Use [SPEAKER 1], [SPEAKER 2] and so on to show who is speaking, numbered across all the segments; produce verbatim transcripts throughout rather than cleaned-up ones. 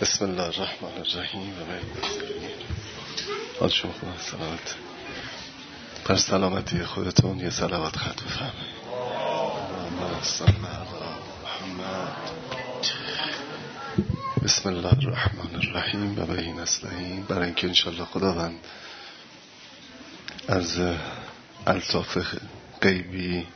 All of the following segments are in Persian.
[SPEAKER 1] بسم الله الرحمن الرحیم و حال شما خوب است؟ سلامت بر سلامتی خودتون یه صلوات خط بفرمایید. اللهم صل علی محمد. بسم الله الرحمن الرحیم و به نستعین. برای اینکه انشالله خداوند از الطاف غیبی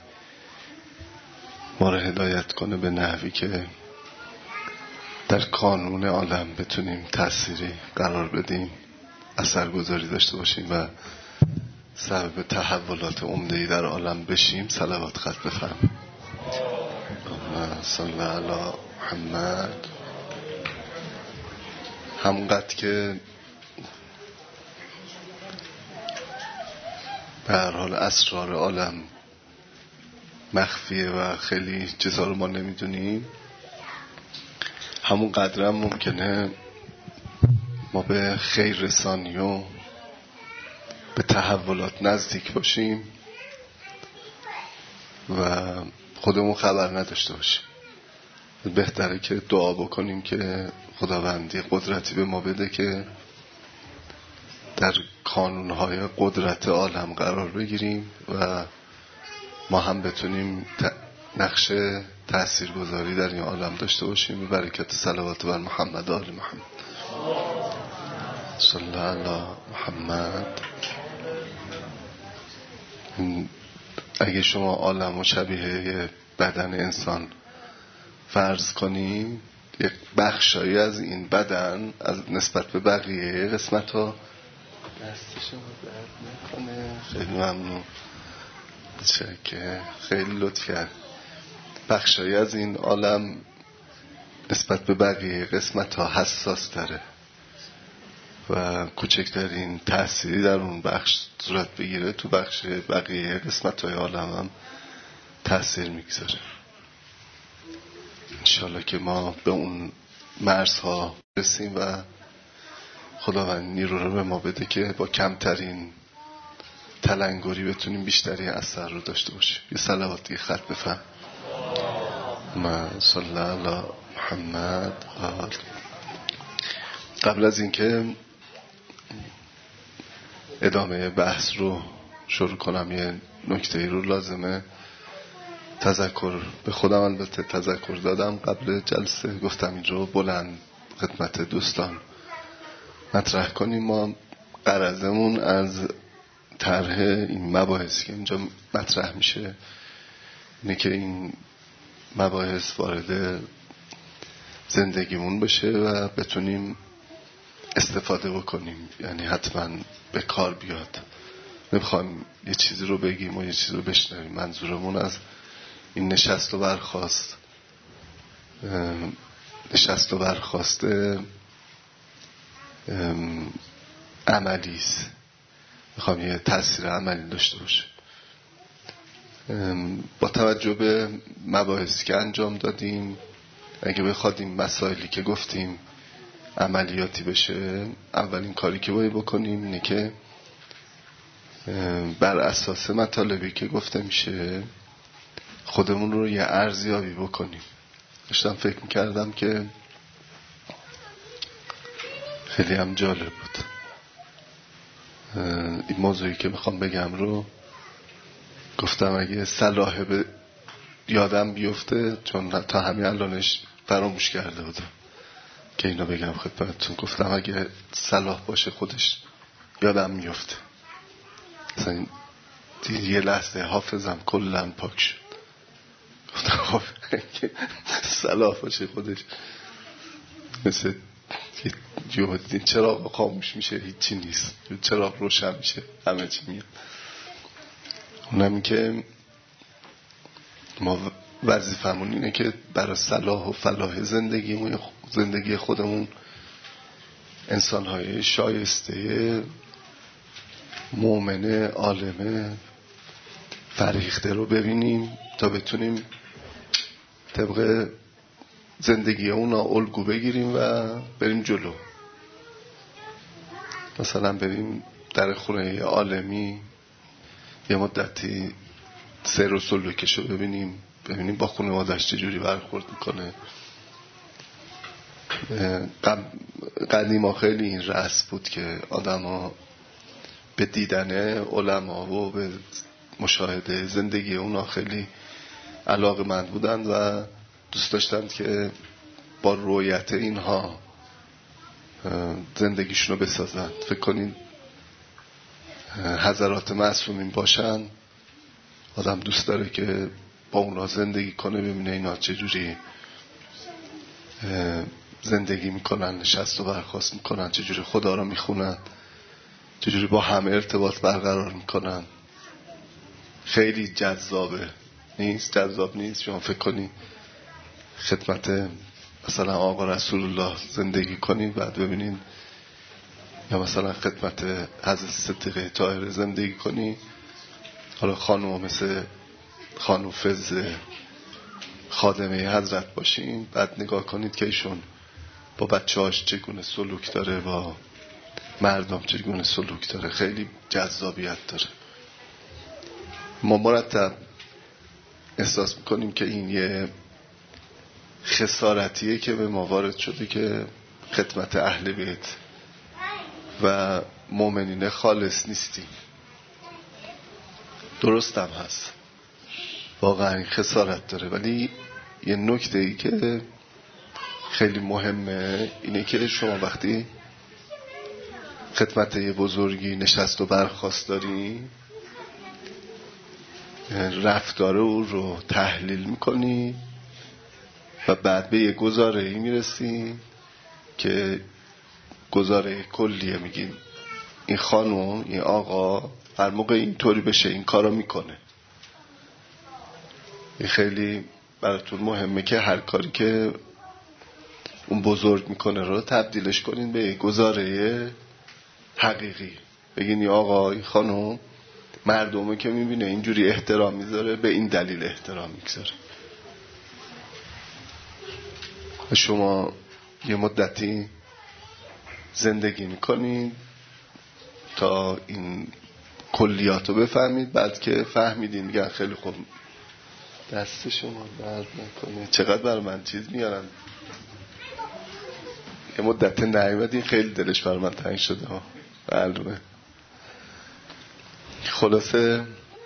[SPEAKER 1] ما را هدایت کنه به نحوی که در کانون عالم بتونیم تأثیری قرار بدیم، اثرگذاری داشته باشیم و سبب تحولات عمده‌ای در عالم بشیم، صلوات خط بفرمایید. اللهم صل علی محمد. همونقدر که به هر حال اسرار عالم مخفیه و خیلی چیزا رو ما نمیدونیم، همون قدرم ممکنه ما به خیر رسانی و به تحولات نزدیک باشیم و خودمون خبر نداشته باشیم. بهتره که دعا بکنیم که خداوندی قدرتی به ما بده که در کانونهای قدرت عالم قرار بگیریم و ما هم بتونیم نقش تأثیرگذاری در این عالم داشته باشیم. به برکت صلوات بر محمد و آل محمد. صلی علی محمد. اگه شما عالم و شبیه بدن انسان فرض کنید، یک بخشایی از این بدن از نسبت به بقیه قسمت ها دست شما درد نکنه. خیلی ممنون، که خیلی لطف کرد. بخشایی از این عالم نسبت به بقیه قسمت ها حساس تره و کوچکترین تأثیری در اون بخش صورت بگیره تو بخش بقیه قسمت های عالم هم تأثیر میگذاره. انشالله که ما به اون مرزها رسیم و خداوند نیرو رو به ما بده که با کمترین تلنگری بتونیم بیشتری اثر رو داشته باشیم. یه صلواتی خط بفهم. ما صلی علی محمد. قبل از اینکه ادامه بحث رو شروع کنم، یه نکته رو لازمه تذکر به خودم البته تذکر دادم قبل جلسه، گفتم این رو بلند خدمت دوستان مطرح کنیم. ما غرضمون از طرح این مباحثی که اینجا مطرح میشه اینه که این مباحث وارد زندگیمون بشه و بتونیم استفاده بکنیم، یعنی حتما به کار بیاد. نمیخوایم یه چیزی رو بگیم و یه چیزی رو بشنویم. منظورمون از این نشست و برخاست نشست و برخاست عملیست. میخوام یه تأثیر عملی داشته باشه. با توجه به مباحثی که انجام دادیم، اگه بخواد این مسائلی که گفتیم عملیاتی بشه، اولین کاری که باید بکنیم اینه که بر اساس مطالبی که گفته میشه خودمون رو یه ارزیابی بکنیم. داشتم فکر میکردم که خیلی هم جالب بود. این موضوعی که میخوام بگم رو گفتم اگه صلاح به یادم بیفته، چون تا همین الانش فراموش کرده بودم که اینو بگم خدمتتون. گفتم اگه صلاح باشه خودش یادم میفته. مثلا یه لحظه حافظم کلن پاک شد. گفتم اگه صلاح باشه خودش مثل این چراغ خاموش میشه، هیچی نیست. چراغ روشن میشه، همه چی میاد. اونم که ما وظیفمون اینه که برای صلاح و فلاح زندگی زندگی خودمون انسان‌های شایسته مؤمن عالم فریخته رو ببینیم تا بتونیم طبق زندگی اونا الگو بگیریم و بریم جلو. مثلا بریم در خونه عالمی یه مدتی سیر و سلوکشو ببینیم، ببینیم با خانواده‌اش چجوری برخورد میکنه، قدیما خیلی این رسم بود که آدم ها به دیدن علما و به مشاهده زندگی اونا خیلی علاقه‌مند بودند و دوست داشتند که با رؤیت اینها زندگیشون رو بسازند. فکر کنین حضرات معصومین باشن، آدم دوست داره که با اونا زندگی کنه، ببینه اینا چجوری زندگی میکنن، نشست و برخاست میکنن، چجوری خدا رو میخونن، چجوری با همه ارتباط برقرار میکنن. خیلی جذابه، نیست؟ جذاب نیست؟ شما فکر کنی خدمت مثلا آقا رسول الله زندگی کنی، بعد ببینین، یا مثلا خدمت حضرت صدیقه طاهره زندگی کنی، حالا خانوم مثل خانوم فضل خادمه حضرت باشین، بعد نگاه کنید که ایشون با بچه‌هاش چگونه سلوک داره، با مردم چگونه سلوک داره. خیلی جذابیت داره. ما مرتب احساس میکنیم که این یه خسارتیه که به ما وارد شده که خدمت اهل بیت و مؤمنین خالص نیستیم. درست هم هست، واقعا این خسارت داره، ولی یه نکته ای که خیلی مهمه اینه که شما وقتی خدمت یه بزرگی نشست و برخاست داری، رفتار او رو تحلیل میکنی و بعد به یه گزاره ای میرسی که گزاره کلیه. میگیم این خانم، این آقا هر موقع اینطوری بشه این کارو میکنه. این خیلی براتون مهمه که هر کاری که اون بزرگ میکنه رو تبدیلش کنین به گزاره حقیقی. بگین این آقا، این خانم مردمه که میبینه اینجوری احترام میذاره، به این دلیل احترام میذاره. شما یه مدتی زندگی میکنید تا این کلیات رو بفهمید. بعد که فهمیدین میگن خیلی خوب، دست شما درد نکنه. چقدر بر من چیز میارن. یه مدت نیومدین، خیلی دلش بر من تنگ شده ها. معلومه. خلاصه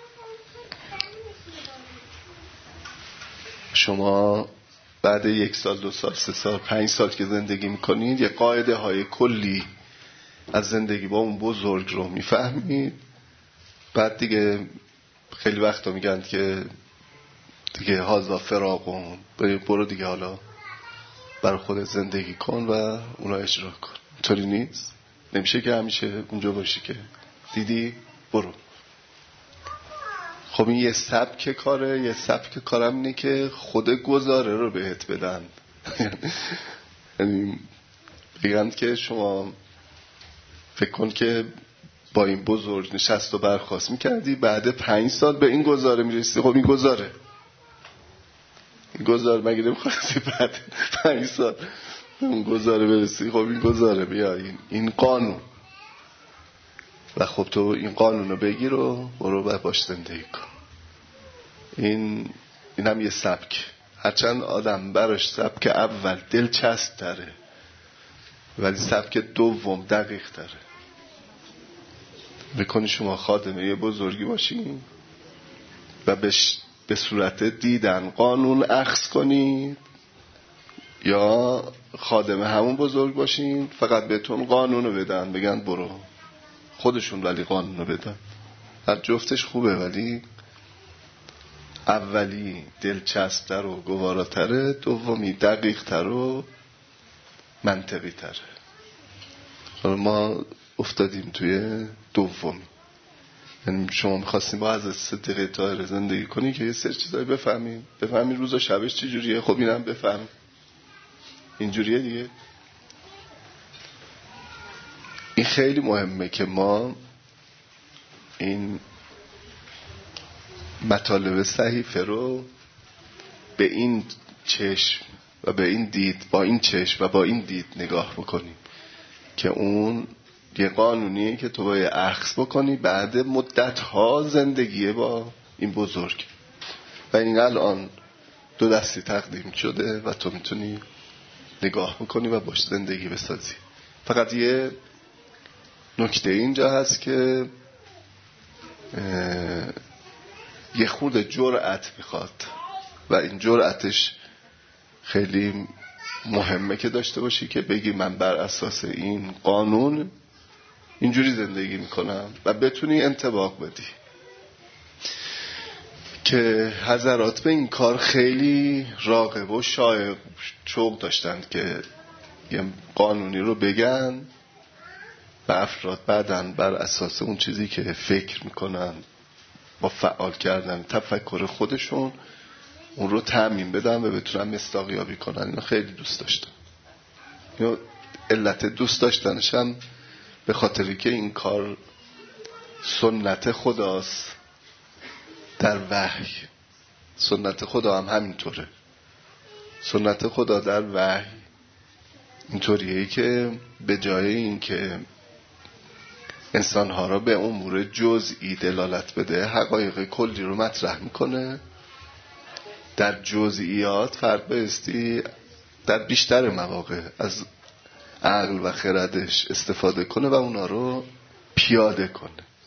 [SPEAKER 1] شما بعد یک سال، دو سال، سه سال، پنج سال که زندگی میکنید، یه قاعده های کلی از زندگی با اون بزرگ رو میفهمید. بعد دیگه خیلی وقتا میگن که دیگه هازا فراقون، برو دیگه حالا برای خودت زندگی کن و اونا اجرا کن. اینطوری نیست. نمیشه که همیشه اونجا باشی که دیدی برو. خب این یه سبک کاره. یه سبک کارم اینه که خود گزاره رو بهت بدن. یعنی بگن که شما فکر کن که با این بزرگ نشست و برخاست میکردی، بعد پنج سال به این گزاره میرسی. خب این گزاره این گزاره مگه نمیخواستی بعد پنج سال به اون گزاره برسی؟ خب این گزاره بیا، این, این قانون. و خب تو این قانون رو بگیر و برو و باش زندگی کن. این این هم یه سبک. هرچند آدم براش سبک اول دلچسب تره، ولی سبک دوم دقیق تره. بکنی شما خادمه یه بزرگی باشین و بش به صورت دیدن قانون اخذ کنید، یا خادمه همون بزرگ باشین فقط بهتون قانون رو بدن، بگن برو. خودشون ولی قانون رو بدن. هر جفتش خوبه، ولی اولی دلچسب‌تر و گواراتره، دومی دقیق‌تر و منطقی تره. حالا ما افتادیم توی دوم. یعنی شما می‌خواستیم با حضرت صدیقه طاهره زندگی کنی که یه سری چیزایی بفهمیم، بفهمیم روز و شبش چی جوریه. خب اینم بفهم اینجوریه دیگه. این خیلی مهمه که ما این مطالب صحیفه رو به این چشم و به این دید، با این چشم و با این دید نگاه بکنیم که اون یه قانونیه که تو باید اخذ بکنی بعد مدت ها زندگیه با این بزرگ. و این الان دو دستی تقدیم شده و تو میتونی نگاه بکنی و باش زندگی بسازی. فقط یه نکته اینجا هست که یه خورده جرأت میخواد و این جرأتش خیلی مهمه که داشته باشی که بگی من بر اساس این قانون اینجوری زندگی میکنم و بتونی انطباق بدی. که حضرات به این کار خیلی راغب و شایق شوق داشتند که یه قانونی رو بگن و افراد بعدن بر اساس اون چیزی که فکر میکنن با فعال کردن تفکر خودشون اون رو تعمیم بدن و بتونن مصداقیابی کنن. اینو خیلی دوست داشتن. اینو علت دوست داشتنش هم به خاطری که این کار سنت خداست در وحی. سنت خدا هم همینطوره. سنت خدا در وحی اینطوریه که به جای این که انسانها را به امور جزئی دلالت بده حقایق کلی رو مطرح میکنه. در جزئیات فرق بایستی در بیشتر مواقع از عقل و خردش استفاده کنه و اونا رو پیاده کنه.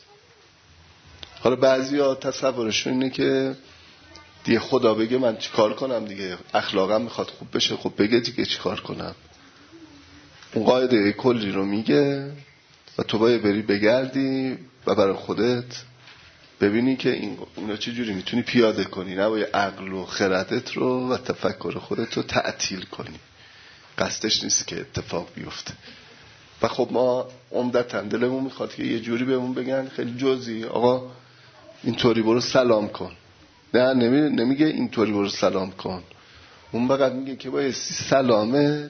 [SPEAKER 1] حالا بعضی ها تصورشون اینه که دیگه خدا بگه من چی کار کنم دیگه، اخلاقم میخواد خوب بشه، خب بگه دیگه چی کار کنم. اون قاعده کلی رو میگه و تو باید بری بگردی و برای خودت ببینی که این اینا چه جوری میتونی پیاده کنی. نباید عقل و خردت رو و تفکر خودت رو تعطیل کنی. قصدش نیست که اتفاق بیفته. و خب ما عمدتاً دلمون میخواد که یه جوری بهمون بگن خیلی جزئی آقا اینطوری برو سلام کن. نه نمیگه اینطوری برو سلام کن. اون فقط میگه که باید سلامت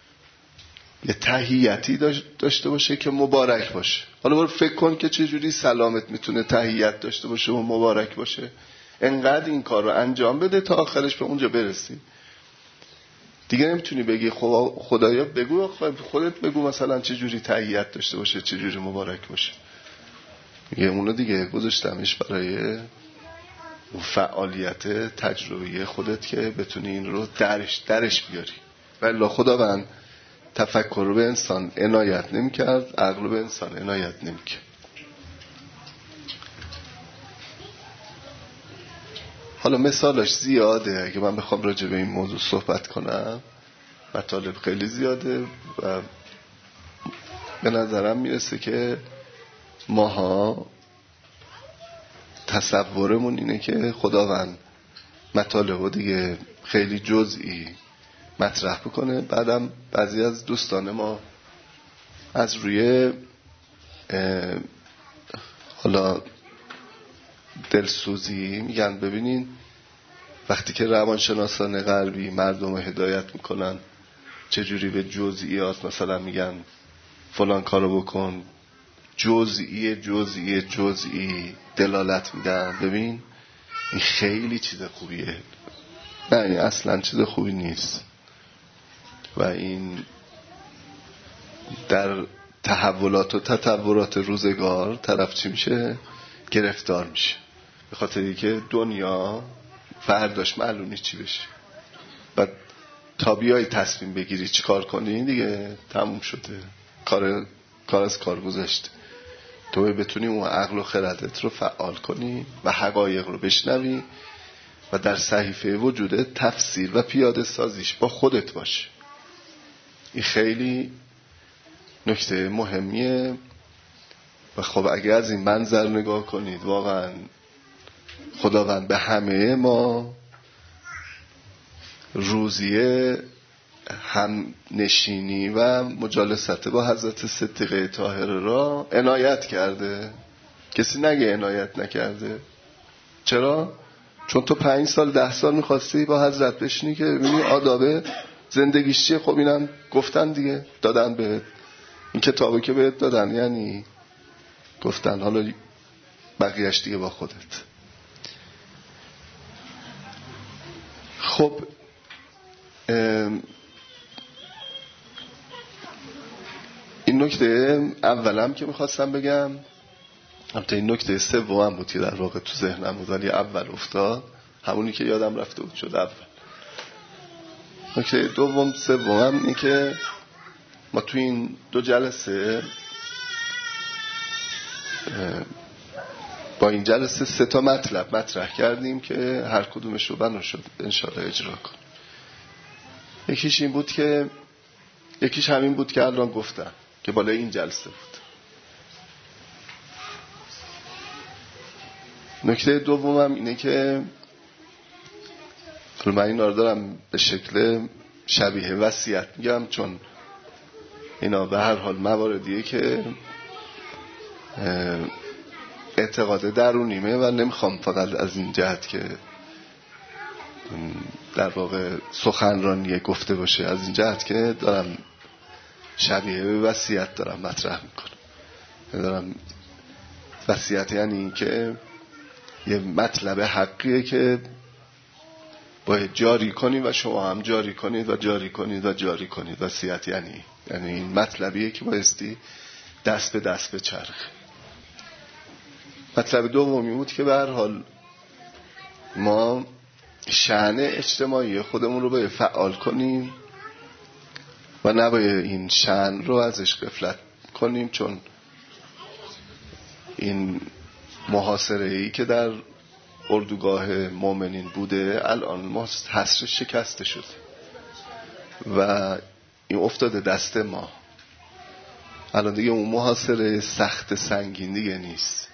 [SPEAKER 1] یه تحییتی داشته باشه که مبارک باشه. حالا برو فکر کن که چه جوری سلامت میتونه تحییت داشته باشه و مبارک باشه. انقدر این کار رو انجام بده تا آخرش به اونجا برسی. دیگه نمیتونی بگی خدایا بگو، خودت بگو مثلا چه جوری تحییت داشته باشه چه جوری مبارک باشه. میگه اونو دیگه گذاشتمش برای اون فعالیت تجربی خودت که بتونی این رو درش درش بیاری. ولی خداوند تفکر رو به انسان عنایت نمی کرد، عقل رو به انسان عنایت نمی کرد. حالا مثالش زیاده. اگه من بخوام راجع به این موضوع صحبت کنم مطالب خیلی زیاده و به نظرم میرسه که ماها تصورمون اینه که خداوند مطالب دیگه خیلی جزئی مطرح بکنه. بعدم بعضی از دوستان ما از روی حالا دلسوزی میگن ببینین وقتی که روانشناسان غربی مردم رو هدایت میکنن چجوری به جزئیات مثلا میگن فلان کارو بکن، جزئی جزئی جزئی دلالت میدن. ببین این خیلی چیز خوبیه. نه این اصلا چیز خوبی نیست و این در تحولات و تطورات روزگار طرف چی میشه؟ گرفتار میشه. به خاطر اینکه دنیا فرداش معلوم نیست چی بشه. بعد تا بیای تصمیم بگیری چی کار کنی دیگه تموم شده. کار کار از کار گذشته. تو بتونی اون عقل و خردت رو فعال کنی و حقایق رو بشنوی و در صحیفه وجودت تفسیر و پیاده سازیش با خودت باشه. این خیلی نکته مهمیه. و خب اگه از این منظر نگاه کنید واقعا خداوند به همه ما روزیه هم نشینی و مجالست با حضرت صدیقه طاهره را عنایت کرده. کسی نگه عنایت نکرده. چرا؟ چون تو پنج سال ده سال میخواستی با حضرت بشینی که ببینی آدابه زندگیش چیه. خب اینم گفتن دیگه، دادن بهت این کتابو که بهت دادن، یعنی گفتن حالا بقیهش دیگه با خودت. خب این نکته اولم که میخواستم بگم، البته این نکته سوم بود که در واقع تو ذهنم بود ولی اول افتاد، همونی که یادم رفته بود شد اول. نکته دوم سوم هم اینه که ما تو این دو جلسه با این جلسه سه تا مطلب مطرح کردیم که هر کدومش رو بنا شد انشاءالله اجرا کنیم. یکیش این بود که یکیش همین بود که الان گفتم که بالای این جلسه بود. نکته دومم اینه که من اینا رو دارم به شکل شبیه وصیت میگم، چون اینا به هر حال مواردیه که اعتقاد درونیمه و نمیخوام فقط از این جهت که در واقع سخنرانی گفته باشه، از این جهت که دارم شبیه به وصیت دارم مطرح میکنم. دارم وصیت یعنی این که یه مطلب حقیه که باید جاری کنید و شما هم جاری کنید و جاری کنید و جاری کنید. وصیت یعنی یعنی این مطلبیه که بایستی دست به دست به چرخ. مطلب دومی بود که به هر حال ما شأن اجتماعی خودمون رو باید فعال کنیم و نباید این شأن رو ازش غفلت کنیم، چون این محاصره‌ای که در اردوگاه مؤمنین بوده الان حصر شکسته شده و این افتاده دست ما. الان دیگه اون محاصره سخت سنگین دیگه نیست.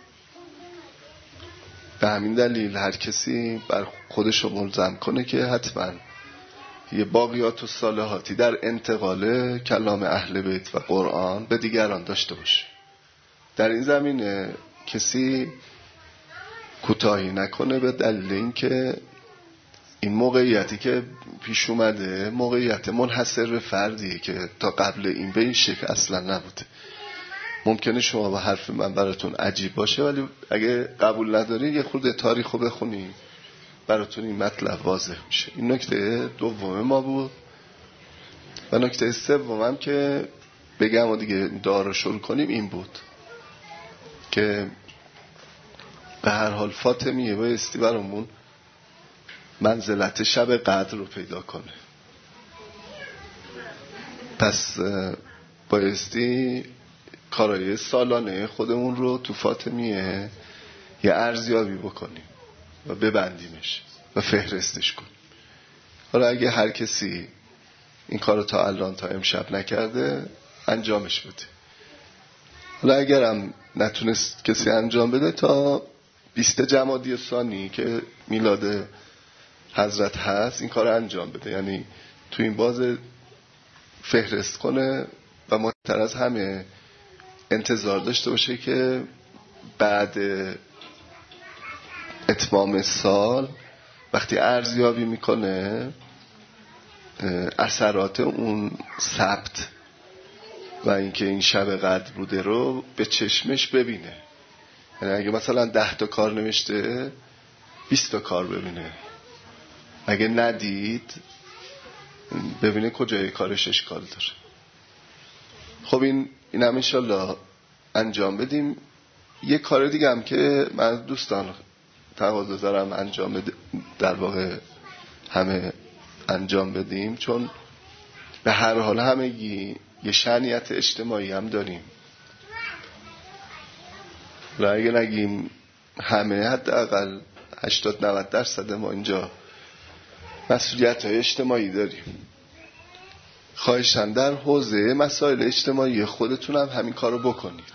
[SPEAKER 1] به همین دلیل هر کسی بر خودش رو ملزم کنه که حتما یه باقیات و صالحاتی در انتقال کلام اهل بیت و قرآن به دیگران داشته باشه. در این زمینه کسی کوتاهی نکنه، به دلیل اینکه این موقعیتی که پیش اومده موقعیت منحصر به فردیه که تا قبل این به این شکل اصلا نبوده. ممکنه شما با حرف من براتون عجیب باشه، ولی اگه قبول ندارید یه خورده تاریخو بخونید براتون این مطلب واضح میشه. این نکته دوم ما بود. و نکته سومم که بگم و دیگه دعا رو شروع کنیم این بود که به هر حال فاطمیه بایستی برامون منزلت شب قدر رو پیدا کنه. پس بایستی کارهای سالانه خودمون رو تو فاطمیه یه ارزیابی بکنیم و ببندیمش و فهرستش کنیم. حالا اگه هر کسی این کارو تا الان تا امشب نکرده انجامش بده. حالا اگرم نتونست کسی انجام بده تا بیست جمادی ثانی که میلاد حضرت هست این کار انجام بده، یعنی تو این باز فهرست کنه و مهمتر از همه انتظار داشته باشه که بعد اتمام سال وقتی ارزیابی میکنه اثرات اون ثبت و اینکه این شب قدر بوده رو به چشمش ببینه. یعنی اگه مثلا ده تا کار نوشته بیست تا کار ببینه، اگه ندید ببینه کجای کارش اشکال داره. خب این این هم انشالله انجام بدیم. یه کار دیگه هم که من دوستان تقاضا دارم انجام بده، در واقع همه انجام بدیم، چون به هر حال همگی یه شأنیت اجتماعی هم داریم و اگه نگیم همه حداقل هشتاد نود درصد ما اینجا مسئولیت های اجتماعی داریم. خواهشاً در حوزه مسائل اجتماعی خودتون هم همین کارو بکنید.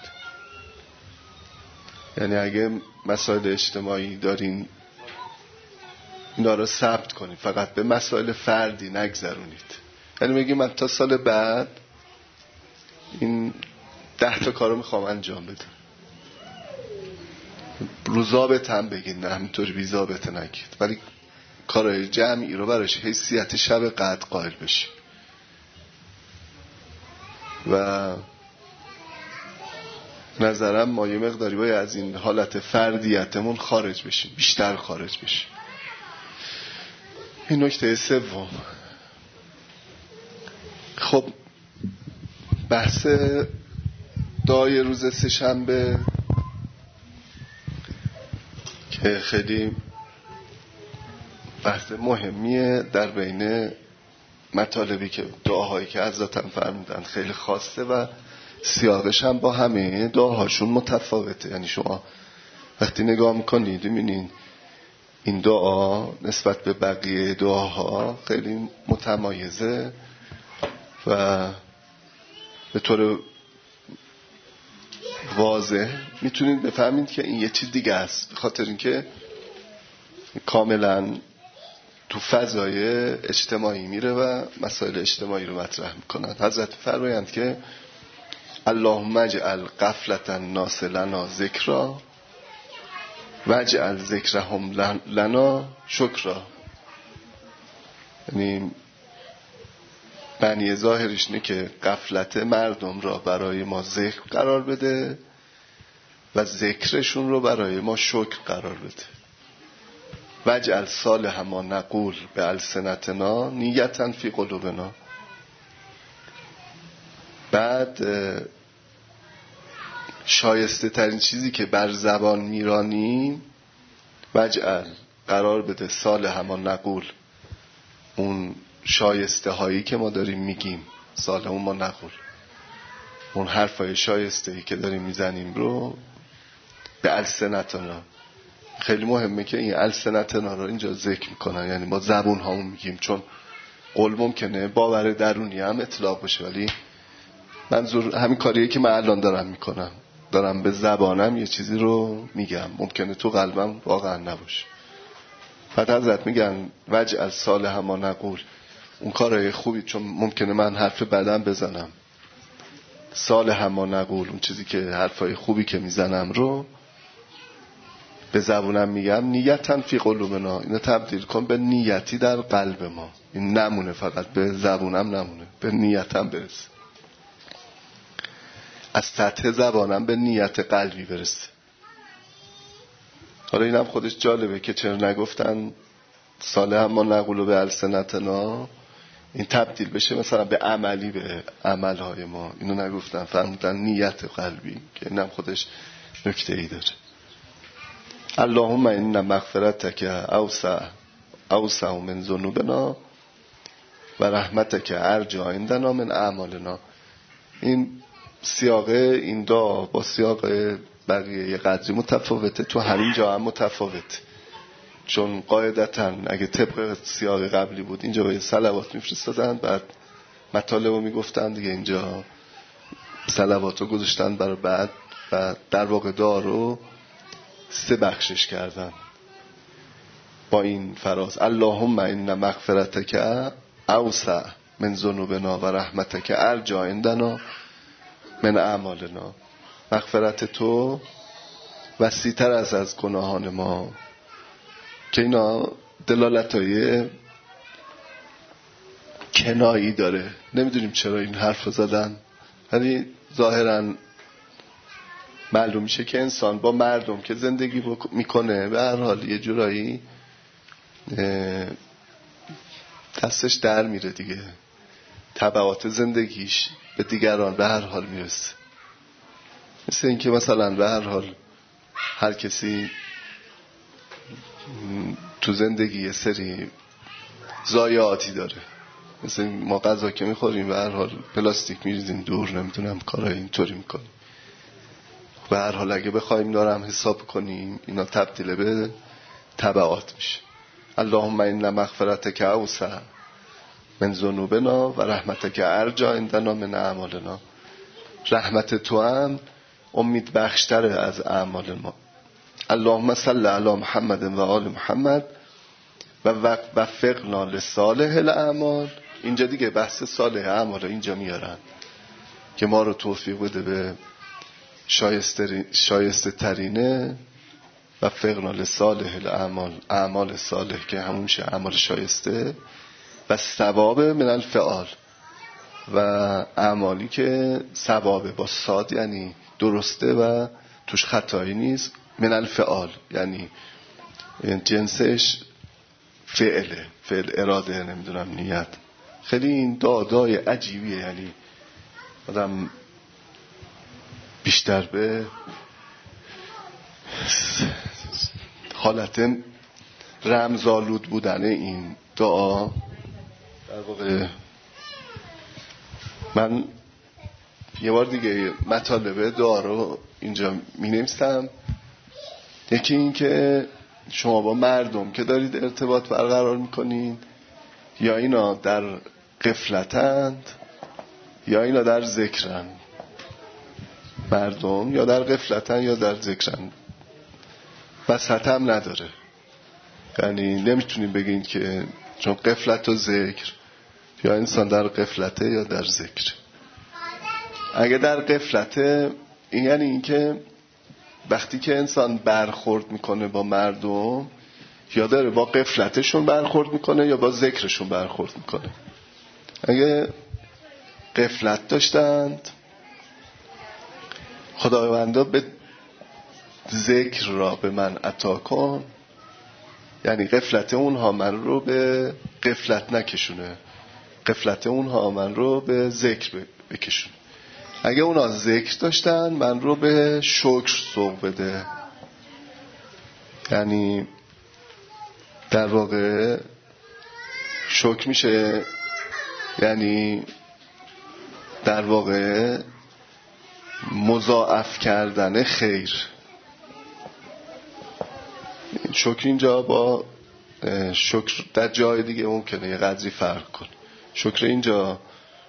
[SPEAKER 1] یعنی اگه مسائل اجتماعی دارین اینا رو ثبت کنید، فقط به مسائل فردی نگذرونید. یعنی میگیم من تا سال بعد این ده تا کارو میخوام انجام بدم. روزابط هم بگید، نه همینطور بیزابط نگید، ولی کارهای جمعی رو براش حیثیت شب قدر قائل بشید و نظرم ما یه مقداری باید از این حالت فردیتمون خارج بشیم، بیشتر خارج بشیم. این نکته سوم. خب بحث دعای روز سه‌شنبه که خیلی بحث مهمیه در بین مطالبی که دعاهایی که حضرتم فرمودن خیلی خاصه و سیاقش هم با همه دعاهاشون متفاوته. یعنی شما وقتی نگاه میکنید میبینید این دعا نسبت به بقیه دعاها خیلی متمایزه و به طور واضح میتونید بفهمید که این یه چیز دیگه است، به خاطر اینکه کاملا تو فضای اجتماعی میره و مسائل اجتماعی رو مطرح میکنن. حضرت فرمایند که اللهم اجعل غفلة الناس لنا ذکرا واجعل ذکرهم لنا شکرا. یعنی معنی ظاهرش اینه که غفلت مردم را برای ما ذکر قرار بده و ذکرشون رو برای ما شکر قرار بده. واجعل صالح ما نقول به السنتنا نیتا فی قلوبنا. بعد شایسته ترین چیزی که بر زبان میرانیم واجعل قرار بده صالح ما نقول، اون شایسته هایی که ما داریم میگیم، صالح ما نقول، اون حرفای شایسته هایی که داریم میزنیم رو به السنتنا. خیلی مهمه که این السنتنا رو اینجا ذکر میکنن، یعنی ما زبون هامون میگیم، چون قول ممکنه باور درونی هم اطلاق بشه، ولی منظور همین کاریه که من الان دارم میکنم، دارم به زبانم یه چیزی رو میگم، ممکنه تو قلبم واقعا نباشه. بعد حضرت میگن واجعل صالح ما نقول، اون کارهای خوبی، چون ممکنه من حرف بدم بزنم، صالح ما نقول، اون چیزی که حرفای خوبی که میزنم رو به زبونم میگم نیتا فی قلوبنا، اینو تبدیل کن به نیتی در قلب ما. این نمونه فقط به زبونم نمونه، به نیتم برسه، از سطح زبانم به نیت قلبی برسه. حالا اینم خودش جالبه که چرا نگفتن صالح ما نقولو به السنتنا، این تبدیل بشه مثلا به عملی، به عملهای ما. اینو نگفتن، فرمودن نیت قلبی، که اینم خودش نکته ای داره. اللهم ان مغفرتک اوسع اوسع من ذنوبنا و رحمتک ارجع عندنا من اعمالنا. این سیاقه این دعا با سیاق بقیه قدری متفاوته، تو همین جا هم متفاوته، چون قاعدتا اگه طبق سیاق قبلی بود اینجا با صلوات میفرستادن، بعد مطالب رو میگفتن دیگه، اینجا صلوات رو گذاشتن برای بعد و در واقع دعا رو سه بخشش کردن با این فراز اللهم ان مغفرتک اوسع من ذنوبنا و رحمتک ارجع عندنا من اعمالنا. مغفرت تو وسیع‌تر از از گناهان ما، که اینا دلالتای کنایی داره. نمیدونیم چرا این حرف زدن، ولی ظاهراً معلوم میشه که انسان با مردم که زندگی میکنه به هر حال یه جورایی دستش در میره دیگه، تبعات زندگیش به دیگران به هر حال میرسه. مثل این که مثلا به هر حال هر کسی تو زندگی یه سری ضایعاتی داره، مثل ما غذا که میخوریم به هر حال پلاستیک میریزیم دور، نمیدونم کارهای اینطوری میکنیم. به هر حال اگه بخوایم دارم حساب کنیم اینا تبدیل به تبعات میشه. اللهم ان مغفرتک اوسع من ذنوبنا و رحمتک ارجع عندنا من اعمالنا. رحمت تو هم امید بخشتره از اعمال ما. اللهم صل علی محمد و آل محمد و وفقنا لصالح الاعمال. اینجا دیگه بحث صالح اعمال اینجا میارن که ما رو توفیق بده به شایسته, شایسته ترینه و فقنا لصالح الاعمال، اعمال صالح که همون میشه اعمال شایسته، و ثواب من الفعال، و اعمالی که ثواب با صاد یعنی درسته و توش خطایی نیست، من الفعال یعنی جنسش فعله، فعل اراده، نمیدونم نیت. خیلی این دعای عجیبیه، یعنی آدم بیشتر به حالت رمزآلود بودن این دعا در واقع من یه بار دیگه مطالب دعا رو اینجا می نویسم. یکی این که شما با مردم که دارید ارتباط برقرار میکنید یا اینا در غفلتند یا اینا در ذکرن. مردم یا در غفلتن یا در ذکرن، وسط هم نداره. یعنی نمیتونیم بگین که چون غفلت و ذکر یا انسان در غفلته یا در ذکر. اگه در غفلته این یعنی این که وقتی که انسان برخورد میکنه با مردم یا داره با غفلتشون برخورد میکنه یا با ذکرشون برخورد میکنه. اگه غفلت داشتند خداوندا به ذکر را به من عطا کن، یعنی غفلت اونها من رو به غفلت نکشونه، غفلت اونها من رو به ذکر بکشونه. اگه اونا ذکر داشتن من رو به شکر سوق بده، یعنی در واقع شکر میشه یعنی در واقع مضاعف کردن خیر. شکر اینجا با شکر در جای دیگه ممکنه یه قدری فرق کنه. شکر اینجا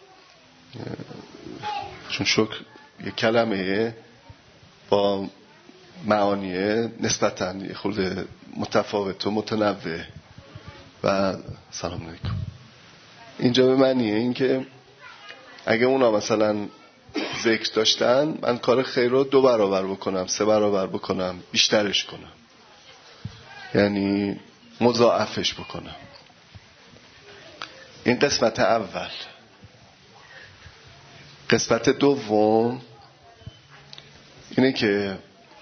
[SPEAKER 1] چون شکر یه کلمه با معانیه نسبتاً یه خورده متفاوت و متنوع. و سلام علیکم. اینجا به معنیه این که اگه اونا مثلا ذکر داشتن من کار خیر رو دو برابر بکنم، سه برابر بکنم، بیشترش کنم، یعنی مضاعفش بکنم. این قسمت اول. قسمت دوم اینه که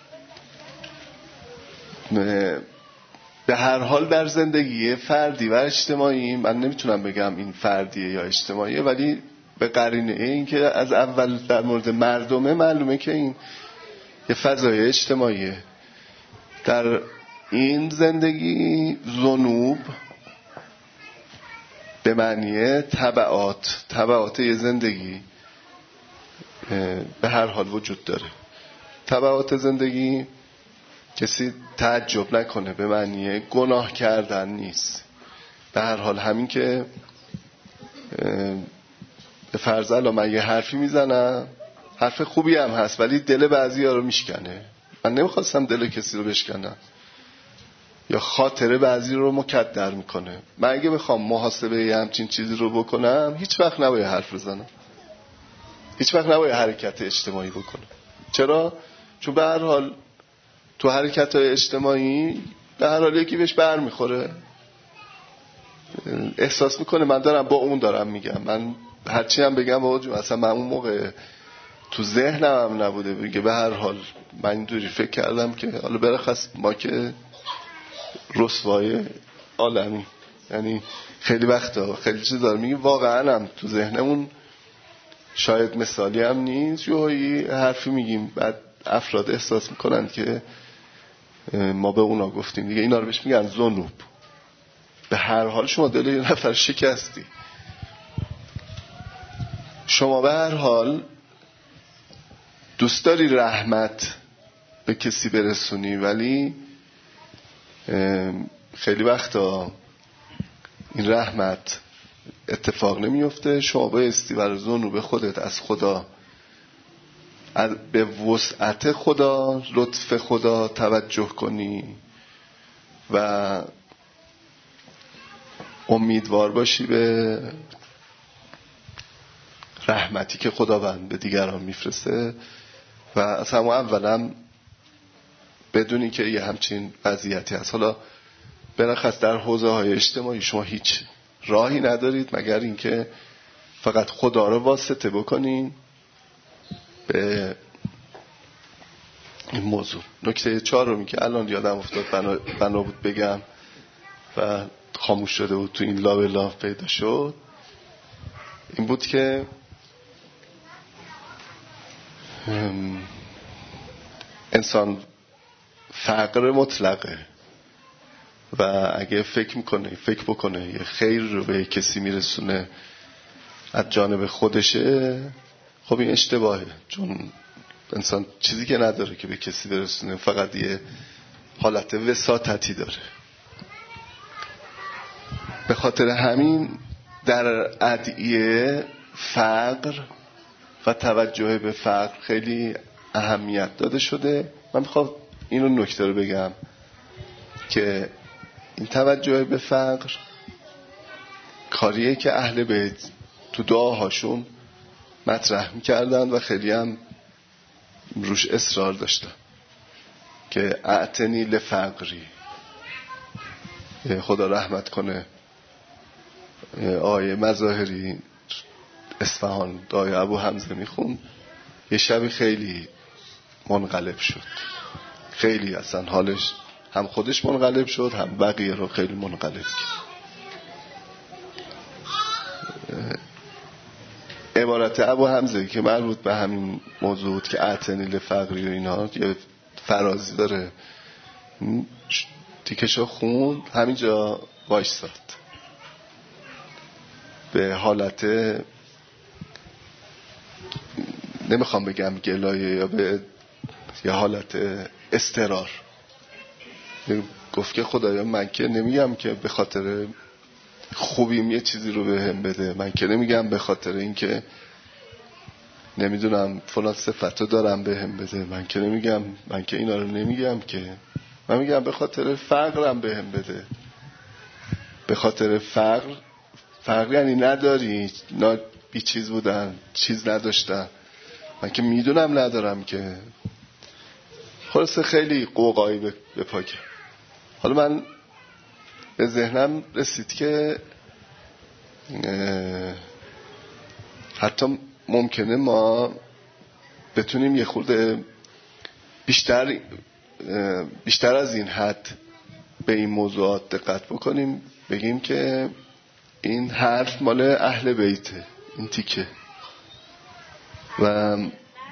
[SPEAKER 1] به هر حال در زندگی فردی و اجتماعی، من نمیتونم بگم این فردیه یا اجتماعیه، ولی به قرینه این که از اول در مورد مردمه معلومه که این یه فضای اجتماعیه. در این زندگی ذنوب به معنی تبعات تبعات یه زندگی به هر حال وجود داره. تبعات زندگی کسی تعجب نکنه به معنی گناه کردن نیست. به هر حال همین که به فرض الان من یه حرفی میزنم، حرف خوبی هم هست ولی دل بعضی ها رو میشکنه. من نمیخواستم دل کسی رو بشکنم، یا خاطره بعضی رو مکدر میکنه. من اگه بخوام محاسبه یه همچین چیزی رو بکنم هیچ وقت نباید حرف بزنم، هیچ وقت نباید حرکت اجتماعی بکنم. چرا؟ چون به هر حال تو حرکت‌های اجتماعی به هر حال یکی بهش بر میخوره، احساس میکنه من دارم با اون دارم میگم. من هرچی هم بگم با اون، اصلا من اون موقع تو ذهنم هم نبوده بگه. به هر حال من اینجوری فکر کردم که حالا برخص ما که رسوای عالمی، یعنی خیلی وقتا خیلی چیز دارم میگه واقعا هم تو ذهنمون شاید مثالی هم نیست، یه حرفی میگیم بعد افراد احساس میکنن که ما به اونا گفتیم دیگه. اینا رو بهش میگن ذنوب. به هر حال شما دل یه نفر شکستی، شما به هر حال دوست داری رحمت به کسی برسونی ولی خیلی وقتا این رحمت اتفاق نمیفته. شما بایستی برای ذنوب خودت از خدا، به وسعت خدا، لطف خدا توجه کنی و امیدوار باشی به رحمتی که خداوند به دیگران میفرسته. و از همون اولم بدونی که یه همچین وضعیتی هست. حالا برخص در حوزه های اجتماعی شما هیچ راهی ندارید مگر اینکه فقط خدا رو واسطه بکنین به این موضوع. نکته چهارمی که الان یادم افتاد بنا, بنا بود بگم و خاموش شده بود تو این لاو لاو پیدا شد، این بود که انسان فقر مطلقه. و اگه فکر میکنه فکر بکنه یه خیر رو به کسی میرسونه از جانب خودشه، خب این اشتباهه، چون انسان چیزی که نداره که به کسی برسونه، فقط یه حالت وساطتی داره. به خاطر همین در ادعیه فقر و توجه به فقر خیلی اهمیت داده شده. من میخوام اینو نکته رو بگم که این توجه به فقر کاریه که اهل بیت تو دعاهاشون مطرح میکردن و خیلی هم روش اصرار داشتن که اعتنی لفقری. خدا رحمت کنه آیه مظاهری اصفهان دای ابو حمزه میخوند، یه شبی خیلی منقلب شد، خیلی اصلا حالش هم خودش منقلب شد هم بقیه رو خیلی منقلب کرد. عبارت ابو حمزه که مربوط به همین موضوع که اعتنی لفقری و اینا یه فرازی داره، تیکشو خوند، همینجا وایساد به حالت، نمیخوام بگم گلایه، یا به یه حالت استرار گفت که خدایا من که نمیگم که به خاطر خوبیم یه چیزی رو به هم بده، من که نمیگم به خاطر این که نمیدونم فلان صفتو دارم به هم بده، من که نمیگم، من که اینا رو نمیگم، که من میگم به خاطر فقرم به هم بده. به خاطر فقر، فقر یعنی نداری، نه بی چیز بودن، چیز نداشتن، من که میدونم ندارم که. خلاصه خیلی قوقایی به پاکه. حالا من به ذهنم رسید که حتی ممکنه ما بتونیم یه خورده بیشتر بیشتر از این حد به این موضوعات دقت بکنیم، بگیم که این حرف مال اهل بیته، این تیکه، و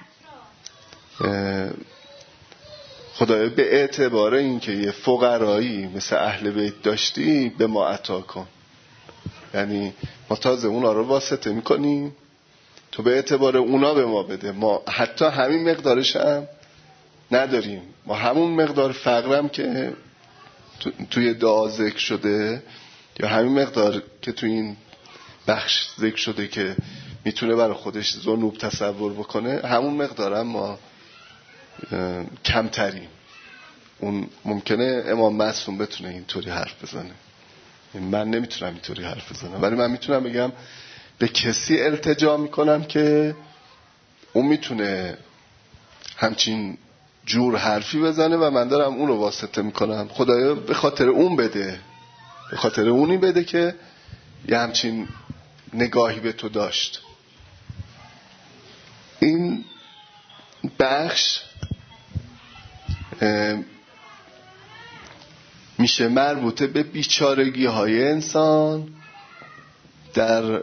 [SPEAKER 1] خدایا به اعتبار این که یه فقرایی مثل اهل بیت داشتی به ما عطا کن. یعنی ما تازه اونا رو واسطه میکنیم، تو به اعتبار اونا به ما بده، ما حتی همین مقدارش هم نداریم، ما همون مقدار فقرم که تو، توی دعا ذکر شده، یا همین مقدار که توی این بخش ذکر شده که میتونه برای خودش ذنوب تصور بکنه، همون مقدارم ما کمتریم. اون ممکنه امام معصوم بتونه اینطوری حرف بزنه، من نمیتونم اینطوری حرف بزنم، ولی من میتونم بگم به کسی التجا میکنم که اون میتونه همچین جور حرفی بزنه و من دارم اون رو واسطه میکنم. خدایا به خاطر اون بده، به خاطر اونی بده که یه همچین نگاهی به تو داشت. این بخش میشه مربوطه به بیچارگی های انسان در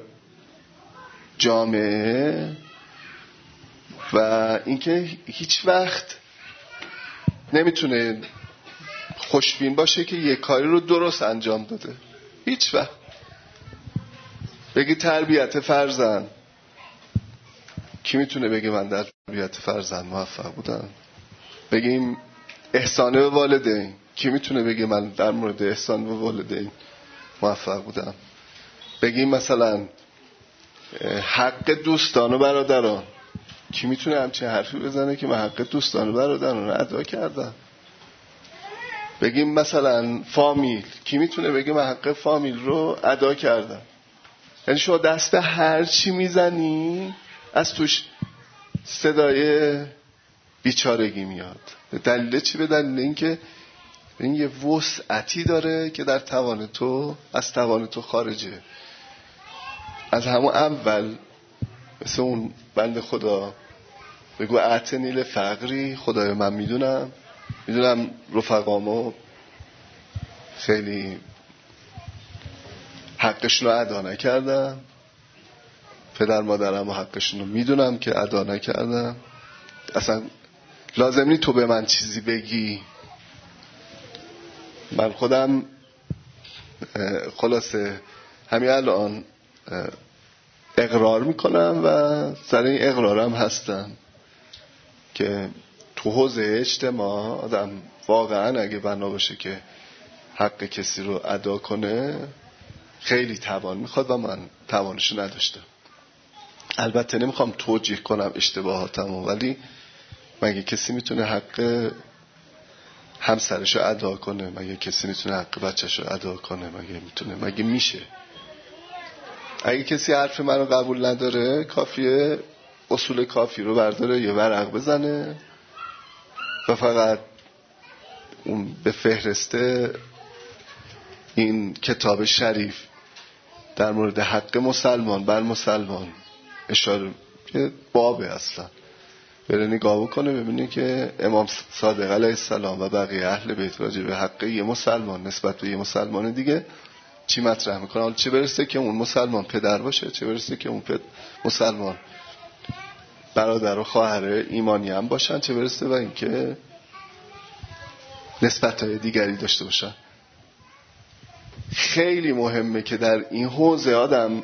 [SPEAKER 1] جامعه و اینکه هیچ وقت نمیتونه خوشبین باشه که یه کاری رو درست انجام داده. هیچ وقت. بگی تربیت فرزند، کی میتونه بگه من در تربیت فرزند موفق بودم؟ بگیم احسان به والدین، کی میتونه بگه من در مورد احسان به والدین موفق بودم؟ بگیم مثلا حق دوستان و برادران، کی میتونه همچین حرفی بزنه که من حق دوستان و برادران رو ادا کردم؟ بگیم مثلا فامیل، کی میتونه بگه من حق فامیل رو ادا کردم؟ یعنی شما دست هر چی میزنی از توش صدای بیچارگی میاد. دلیل چی؟ به دلیل اینکه این یه وسعتی داره که در توان تو، از توان تو خارجه. از همون اول مثل اون بند خدا بگو اعتنی لفقری، خدای من میدونم میدونم رفقامو خیلی حقشون رو ادا نکردم، پدر مادرم و حقشون رو میدونم که ادا نکردم، اصلا لازم نیست تو به من چیزی بگی، من خودم خلاصه همین الان اقرار میکنم و سر این اقرارم هستم که تو حوزه اجتماع آدم واقعا اگه بنا باشه که حق کسی رو ادا کنه خیلی توان میخواد و من توانشو نداشتم. البته نمیخوام توجیه کنم اشتباهاتمو، ولی مگه کسی میتونه حق همسرشو ادا کنه؟ مگه کسی میتونه حق بچه‌شو ادا کنه؟ مگه میتونه؟ مگه میشه؟ اگه کسی حرف منو قبول نداره کافیه اصول کافی رو برداره یه ورق بزنه و فقط اون به فهرسته این کتاب شریف در مورد حق مسلمان بر مسلمان اشاره که بابه اصلا بره نگاه بکنه ببینه که امام صادق علیه السلام و بقیه اهل بیت راجع به حق یه مسلمان نسبت به یه مسلمان دیگه چی مطرح میکنه. حالا چه برسه که اون مسلمان پدر باشه، چه برسه که اون پد... مسلمان برادر و خواهر ایمانی هم باشن، چه برسه و اینکه نسبت‌های دیگری داشته باشن. خیلی مهمه که در این حوزه آدم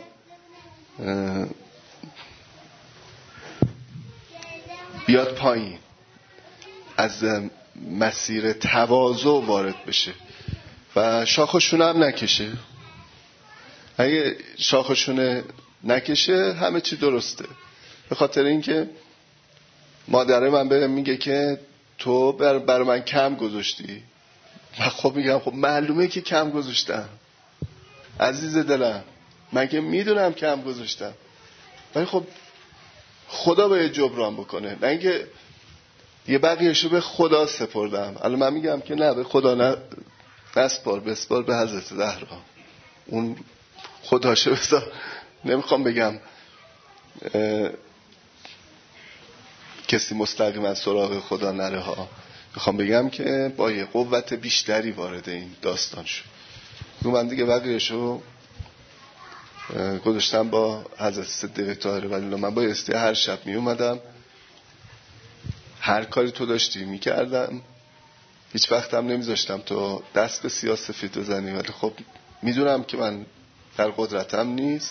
[SPEAKER 1] بیاد پایین، از مسیر تواضع وارد بشه و شاخشون هم نکشه. اگه شاخشونه نکشه همه چی درسته. به خاطر اینکه مادر من بهم میگه که تو بر, بر من کم گذاشتی. من خب میگم خب معلومه که کم گذاشتم عزیز دلم، من که میدونم کم گذاشتم، ولی خب خدا باید جبران بکنه. نه اینکه یه بقیه‌شو به خدا سپردم. الان من میگم که نه به خدا نه نسپار، بسپار به حضرت زهرا، اون خداشه بذار. نمیخوام بگم کسی مستقیما سراغ خدا نره ها، میخوام بگم که با یه قوت بیشتری وارد این داستان شد. من دیگه بقیه‌شو گذاشتم با حضرت صدیقه طاهره، ولی من بایستی هر شب می اومدم هر کاری تو داشتی میکردم، هیچ وقت هم نمیذاشتم تو دست به سیاه سفید بزنی، ولی خب میدونم که من در قدرتم نیست.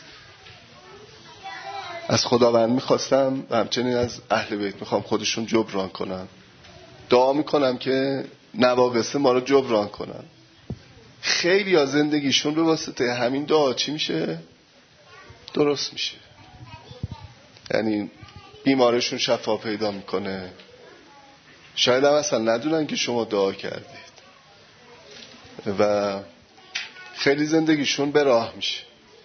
[SPEAKER 1] از خداوند میخواستم و همچنین از اهل بیت میخوام خودشون جبران کنن. دعا میکنم که نواقص ما رو جبران کنن. خیلی از زندگیشون به واسطه همین دعا چی میشه؟ درست میشه. یعنی بیمارشون شفا پیدا میکنه. شاید هم اصلا ندونن که شما دعا کردید و خیلی زندگیشون به راه میشه.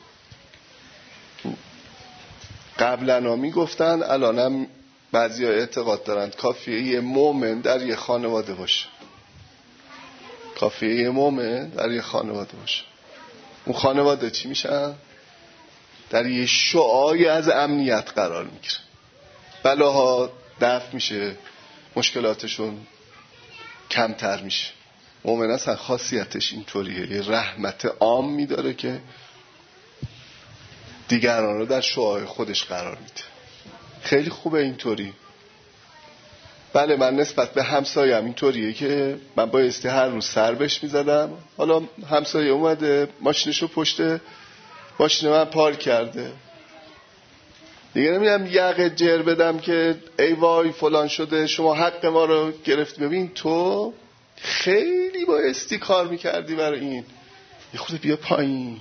[SPEAKER 1] قبلا میگفتن، الانم بعضی ها اعتقاد دارن کافیه یه مومن در یه خانواده باشه. کافیه یه مومن در یه خانواده باشه. اون خانواده چی میشن؟ در یه شعاعی از امنیت قرار میگیره. بلاها دفع میشه، مشکلاتشون کمتر میشه. مومن اصلا خاصیتش اینطوریه، یه رحمت عام میداره که دیگران رو در شعاع خودش قرار میده. خیلی خوبه اینطوری. بله من نسبت به همسایم اینطوریه که من بایستی هر روز سر بهش میزدم. حالا همسایه اومده ماشینشو پشت ماشین من پارک کرده، دیگه نمیدم یقه جر بدم که ای وای فلان شده شما حق ما رو گرفتی. ببین تو خیلی بایستی کار میکردی برای این، یه خود بیا پایین،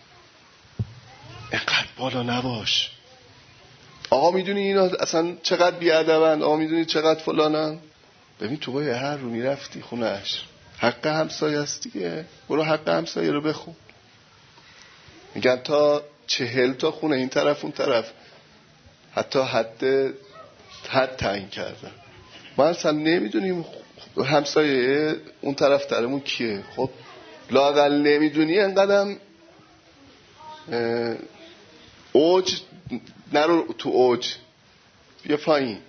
[SPEAKER 1] اینقدر بالا نباش. آقا میدونی اینا اصلا چقدر بیادبن، آقا میدونی چقدر فلانن. ببین تو باید هر رو میرفتی خونهش، حق همسایه است دیگه، برو حق همسایه رو بخون. میگن تا چهل تا خونه این طرف اون طرف حتی حد حد تعیین کردن. ما اصلا نمیدونیم همسایه اون طرف ترمون کیه. خب لااقل نمیدونی انقدرم اوج نرو تو اوج، بیا پایین.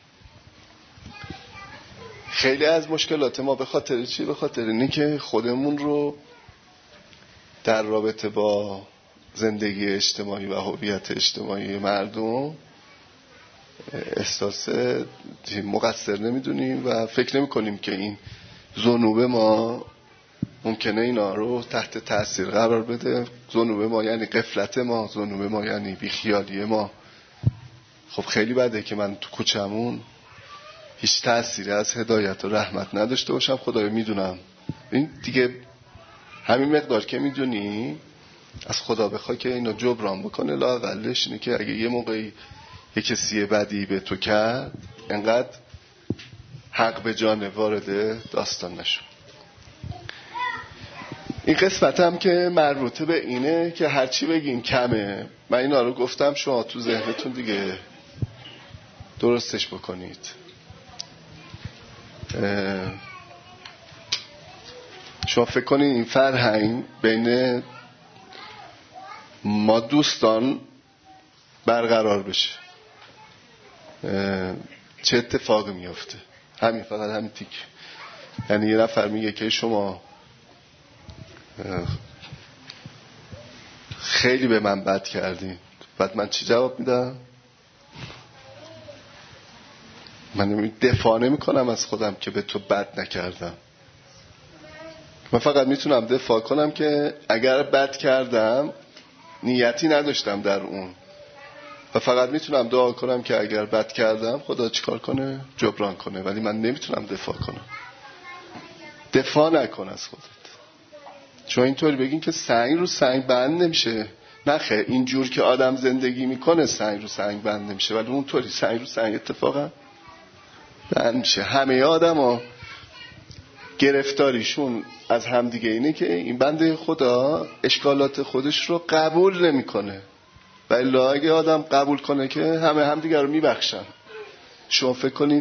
[SPEAKER 1] خیلی از مشکلات ما به خاطر چی؟ به خاطر اینه که خودمون رو در رابطه با زندگی اجتماعی و هویت اجتماعی مردم احساس مقصر نمیدونیم و فکر نمی کنیم که این ذنوب ما ممکنه اینا رو تحت تاثیر قرار بده. ذنوب ما یعنی غفلت ما، ذنوب ما یعنی بیخیالی ما. خب خیلی بده که من تو کوچمون هیچ تأثیری از هدایت و رحمت نداشته باشم. خدایا میدونم این دیگه همین مقدار که میدونی از خدا بخوای که اینو جبران بکنه. لااقلش اینه که اگه یه موقعی یه کسی بدی به تو کرد، انقدر حق به جان وارد داستان نشو. این قسمت هم که مربوطه به اینه که هرچی بگیم کمه. من اینا رو گفتم شما تو ذهنتون دیگه درستش بکنید. شما فکر کنید این فرهنگ بین ما دوستان برقرار بشه، چه اتفاقی میفته؟ همین، فقط همین تیک. یعنی یه نفر میگه که شما خیلی به من بد کردی، بعد من چی جواب میدم؟ من دفاع نمی کنم از خودم که به تو بد نکردم. من فقط میتونم دفاع کنم که اگر بد کردم نیتی نداشتم در اون، و فقط میتونم دعا کنم که اگر بد کردم خدا چیکار کنه؟ جبران کنه. ولی من نمیتونم دفاع کنم. دفاع نکن از خودت. چون اینطوری بگین که سنگ رو سنگ بند نمیشه. نه خیر، اینجور که آدم زندگی میکنه سنگ رو سنگ بند نمیشه، ولی اونطوری سنگ رو سنگ اتفاقا بند میشه. همه آدم ها گرفتاریشون از همدیگه اینه که این بنده خدا اشکالات خودش رو قبول نمیکنه، و الا اگه آدم قبول کنه که همه همدیگه رو میبخشن. شما فکر کنید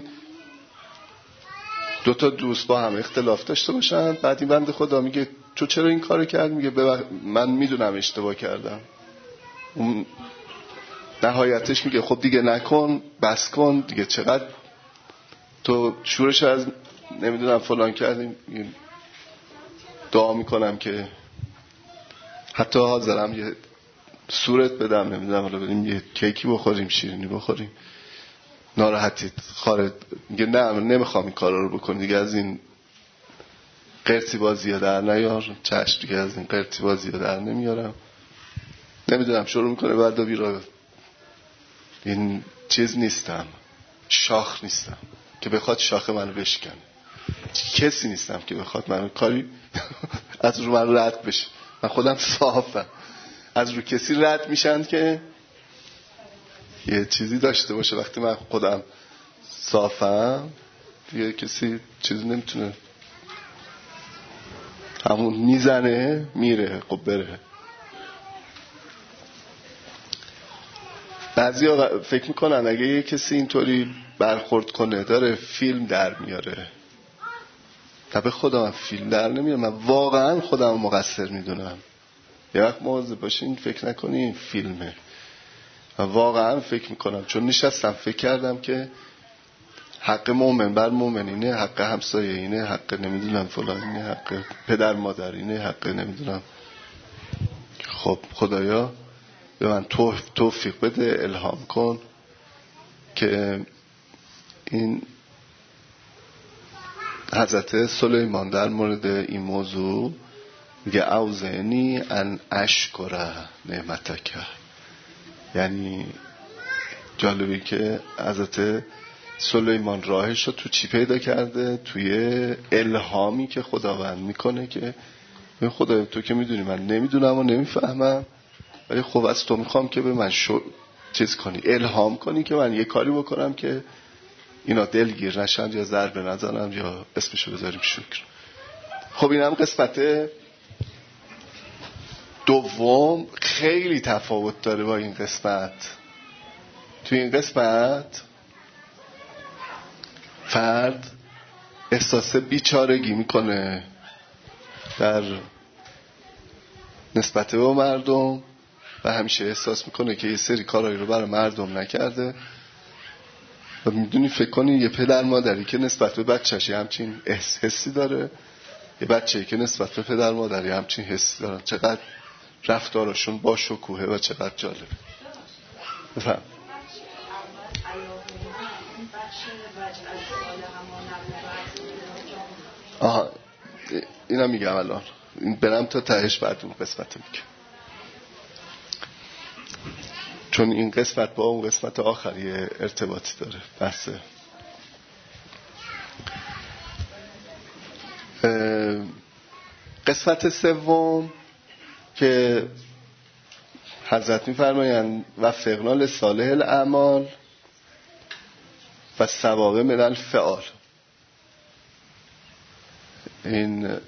[SPEAKER 1] دو تا دوست با هم اختلاف داشته باشن، بعد این بنده خدا میگه تو چرا این کارو کرد؟ میگه ببخ... من میدونم اشتباه کردم. اون نهایتش میگه خب دیگه نکن، بس کن دیگه، چقدر تو شورش از نمیدونم فلان کردیم. دعا میکنم که حتی حاضرم یه صورت بدم، نمیدونم حالا بریم یه کیکی بخوریم، شیرینی بخوریم، ناراحتید خارج. میگه نه نمیخوام این کارا رو بکنی دیگه، از این قرتی بازی در نیار. چشم دیگه از این قرتی بازی در نمیارم. نمیدونم شروع میکنه بعد بیرا. این چیز نیستم، شاخ نیستم که بخواد شاخ منو بشکنه. کسی نیستم که بخواد منو کاری از رو من رد بشه. من خودم صافم. از رو کسی رد میشن که یه چیزی داشته باشه. وقتی من خودم صافم دیگه کسی چیزی نمیتونه، همون میزنه میره. خب بره. بعضی ها فکر میکنن اگه یه کسی اینطوری برخورد کنه داره فیلم در میاره. نه به خدا من فیلم در نمیارم. من واقعا خودم مقصر میدونم. یه وقت مواظب باشین فکر نکنی این فیلمه. من واقعا فکر میکنم، چون نشستم فکر کردم که حق مومن بر مومنینه، حق همسایه اینه، حق نمیدونم فلان اینه، حق پدر مادر اینه، حق نمیدونم. خب خدایا به من توفیق بده، الهام کن که این حضرت سلیمان در مورد این موضوع میگه اوزعنی ان اشکر نعمتک. یعنی جالبی که حضرت سلیمان راهش رو تو چی پیدا کرده؟ توی الهامی که خداوند میکنه که خدایا تو که میدونی من نمیدونم و نمیفهمم، ولی خب از تو میخوام که به من شو چیز کنی، الهام کنی که من یه کاری بکنم که اینا دلگیر نشن یا ضربه نزنم یا اسمشو بذاریم شکر. خب این هم قسمت دوم. خیلی تفاوت داره با این قسمت. توی این قسمت فرد احساس بیچارگی میکنه در نسبت به مردم و همیشه احساس میکنه که یه سری کارهایی رو برای مردم نکرده. و میدونی فکر کنی یه پدر مادری که نسبت به بچه‌ش همچین حسی داره، یه بچه‌ای که نسبت به پدر مادری همچین حسی دارن، چقدر رفتارشون با شکوهه و چقدر جالبه. بفهم. آها اینا میگم الان این برم تا تهش بعد اون قسمت میگم، چون این قسمت با اون قسمت آخری ارتباطی داره. بحث قسمت سوم که حضرت میفرمایند و فقنال صالح الاعمال و ثواب من الفعال. این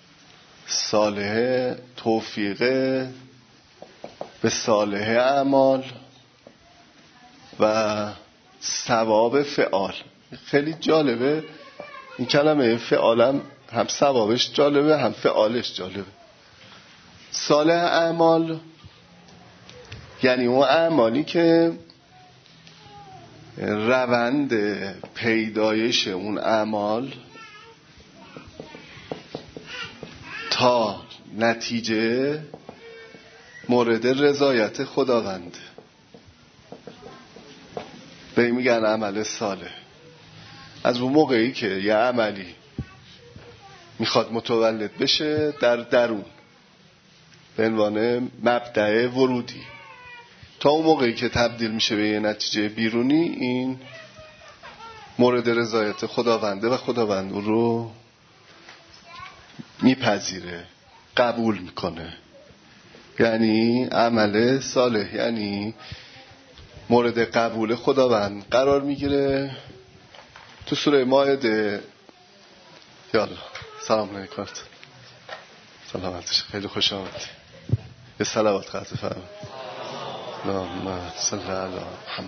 [SPEAKER 1] صالح توفیقه به صالح اعمال و ثواب فعال. خیلی جالبه این کلمه فعالم، هم ثوابش جالبه هم فعالش جالبه. صالح اعمال یعنی اون اعمالی که روند پیدایش اون اعمال تا نتیجه مورد رضایت خداوند، به این میگن عمل صالح. از اون موقعی که یه عملی میخواد متولد بشه در درون به عنوان مبدأ ورودی، تا اون موقعی که تبدیل میشه به یه نتیجه بیرونی، این مورد رضایت خداونده و خداوند اون رو میپذیره، قبول میکنه. یعنی عمل صالح یعنی مورد قبول خداوند قرار میگیره. تو سوره مائده، یالا سلام علیکم، سلامتش، خیلی خوش آمدی. یه صلوات قطع فرم اللهم صل علی محمد.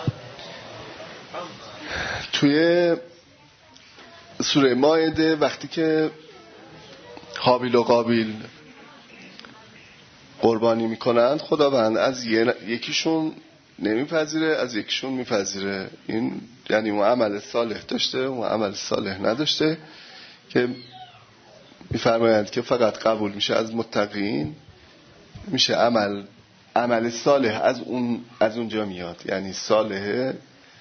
[SPEAKER 1] توی سوره مائده وقتی که هابیل و قابیل قربانی میکنند، خداوند از یکیشون نمیپذیره، از یکیشون میپذیره. این یعنی اون عمل صالح داشته، اون عمل صالح نداشته، که میفرمایند که فقط قبول میشه از متقین. میشه عمل عمل صالح از اون از اونجا میاد. یعنی صالح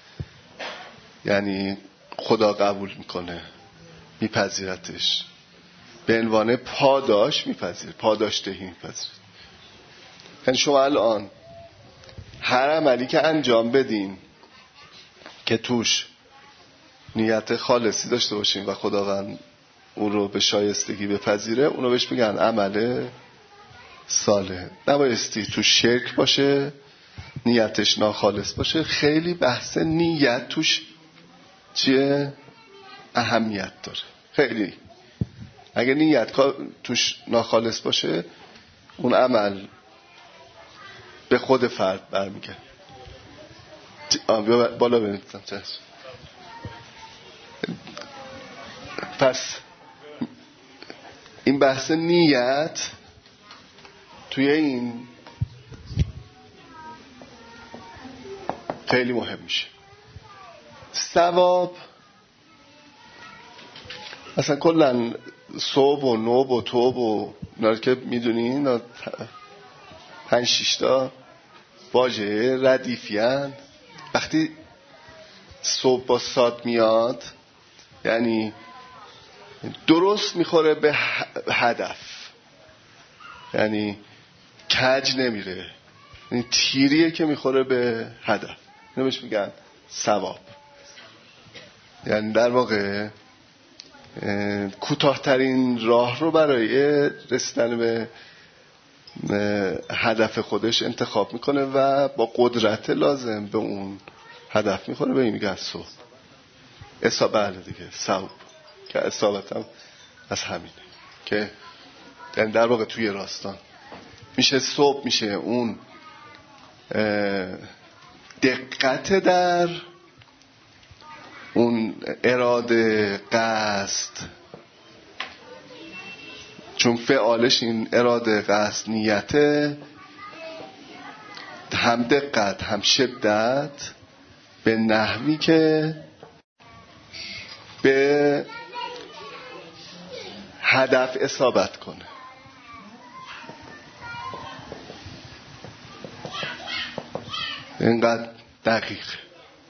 [SPEAKER 1] یعنی خدا قبول میکنه، میپذیرتش، به عنوان پاداش میپذیر، پاداش دهی میپذیر. یعنی شما الان هر عملی که انجام بدین که توش نیت خالصی داشته باشین و خداوند اون رو به شایستگی بپذیره، اون رو بهش میگن عمل صالح. نبایستی توش شرک باشه، نیتش ناخالص باشه. خیلی بحث نیت توش چیه؟ اهمیت داره خیلی. اگه نیت توش ناخالص باشه، اون عمل به خود فرد برمیگه. بالا ببینیدم چشم. پس این بحث نیت توی این خیلی مهم میشه. ثواب اصلا کلن صوب و نوب و توب و اینا که میدونین، پنج شیشتا واژه ردیفیان. وقتی صوب با صاد میاد یعنی درست میخوره به هدف، یعنی کج نمیره، یعنی تیریه که میخوره به هدف. اینو بهش میگن ثواب. یعنی در واقع کوتاه‌ترین راه رو برای رسیدن به هدف خودش انتخاب میکنه و با قدرت لازم به اون هدف میخوره. به این میگن صوب. اصابه دیگه صوب، که اصابت هم از همینه، که یعنی در واقع توی راستان میشه صوب، میشه اون دقت در اون اراده، قصد، چون فعالش این اراده، قصد، نیته، هم دقت هم شدت، به نحوی که به هدف اصابت کنه. اینقدر دقیق.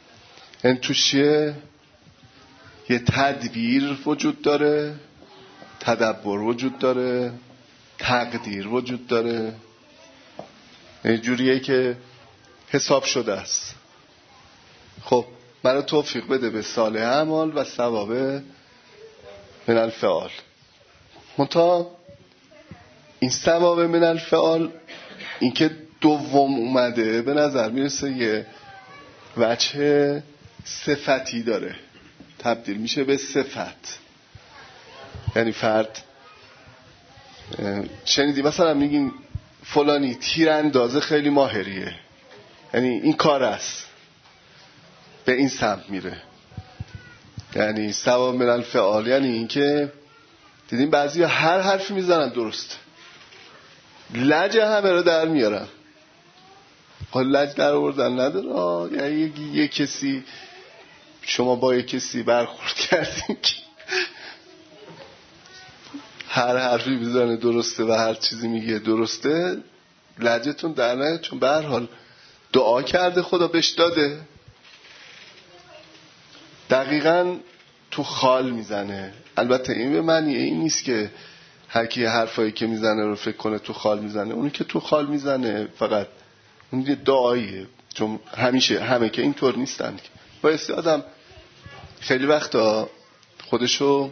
[SPEAKER 1] این توش یه تدبیر وجود داره تدبر وجود داره، تقدیر وجود داره. یه جوریه که حساب شده است. خب منو توفیق بده به صالح اعمال و ثواب من الفعال. منتها این ثواب من الفعال این که دوم اومده به نظر میرسه یه وجه صفتی داره، تبدیل میشه به صفت. یعنی فرد شنیدی مثلا میگین فلانی تیرانداز خیلی ماهریه، یعنی این کار است، به این سمت میره. یعنی ثواب من الفعال یعنی این که دیدیم بعضی هر حرفی میزنن درست، لج همه رو در میارن. خب لج در آوردن نداره. یعنی یه کسی، شما با یه کسی برخورد کردین که هر حرفی میزنه درسته و هر چیزی میگه درسته، لجتون در نیاد، چون به هر حال دعا کرده خدا بهش داده. دقیقاً تو خال میزنه. البته این به معنی این نیست که هر کی حرفایی که میزنه رو فکر کنه تو خال میزنه. اونی که تو خال میزنه فقط اون یه دعاییه، چون همیشه همه که اینطور نیستن. بایستی آدم خیلی وقتا خودشو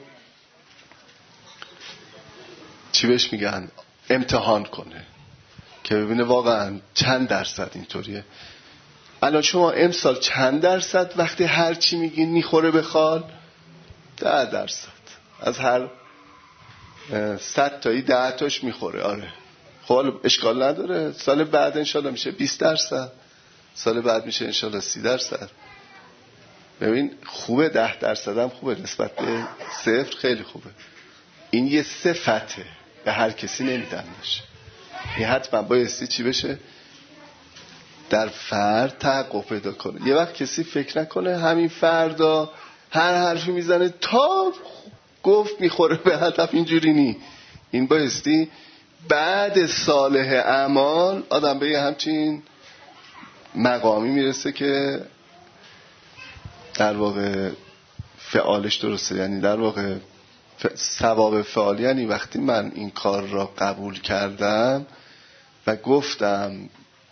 [SPEAKER 1] چی بهش میگن امتحان کنه که ببینه واقعا چند درصد اینطوریه. الان شما امسال چند درصد وقتی هر چی میگین میخوره به خال؟ ده درصد. از هر صد تایی ده تاش میخوره. آره خب اشکال نداره. سال بعد انشالله میشه بیست درصد، سال بعد میشه انشالله سی درصد. ببین خوبه، ده درصد هم خوبه، نسبت به صفر خیلی خوبه. این یه صفته، به هر کسی نمیدنش. این حتما بایستی چی بشه؟ در فرد تحقق پیدا کنه. یه وقت کسی فکر نکنه همین فردا هر حرفی میزنه تا گفت میخوره به هدف. اینجوری نی. این بایستی بعد صالح اعمال آدم به یه همچین مقامی میرسه که در واقع فعالش درسته. یعنی در واقع ثواب فعال یعنی وقتی من این کار را قبول کردم و گفتم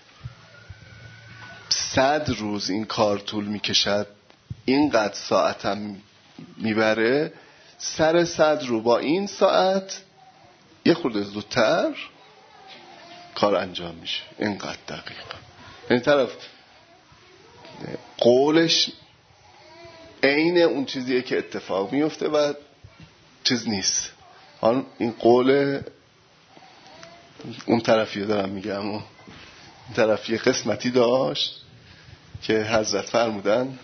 [SPEAKER 1] صد روز این کار طول میکشد، اینقدر ساعتم میبره، سر صد رو با این ساعت یه خورده زودتر کار انجام میشه. اینقدر دقیقا. این طرف قولش عین اون چیزیه که اتفاق میفته و چیز نیست. حالا این قول اون طرفیه دارم میگم، اون طرفی قسمتی داشت که حضرت فرمودن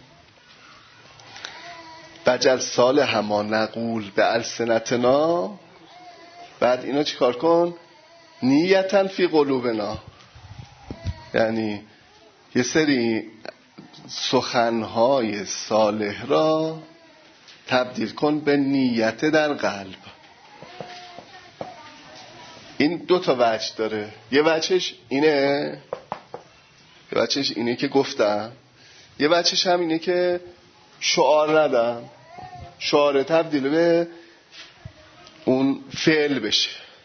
[SPEAKER 1] بجل سال هما نقول به السنتنا، بعد اینا چی کار کن؟ نیتن فی قلوبنا. یعنی یه سری سخنهای صالح را تبدیل کن به نیت در قلب. این دو تا وجه داره. یه وجهش اینه، یه وجهش اینه که گفتم، یه وجهش هم اینه که شعار ندم، شعار تبدیل به اون فعل بشه،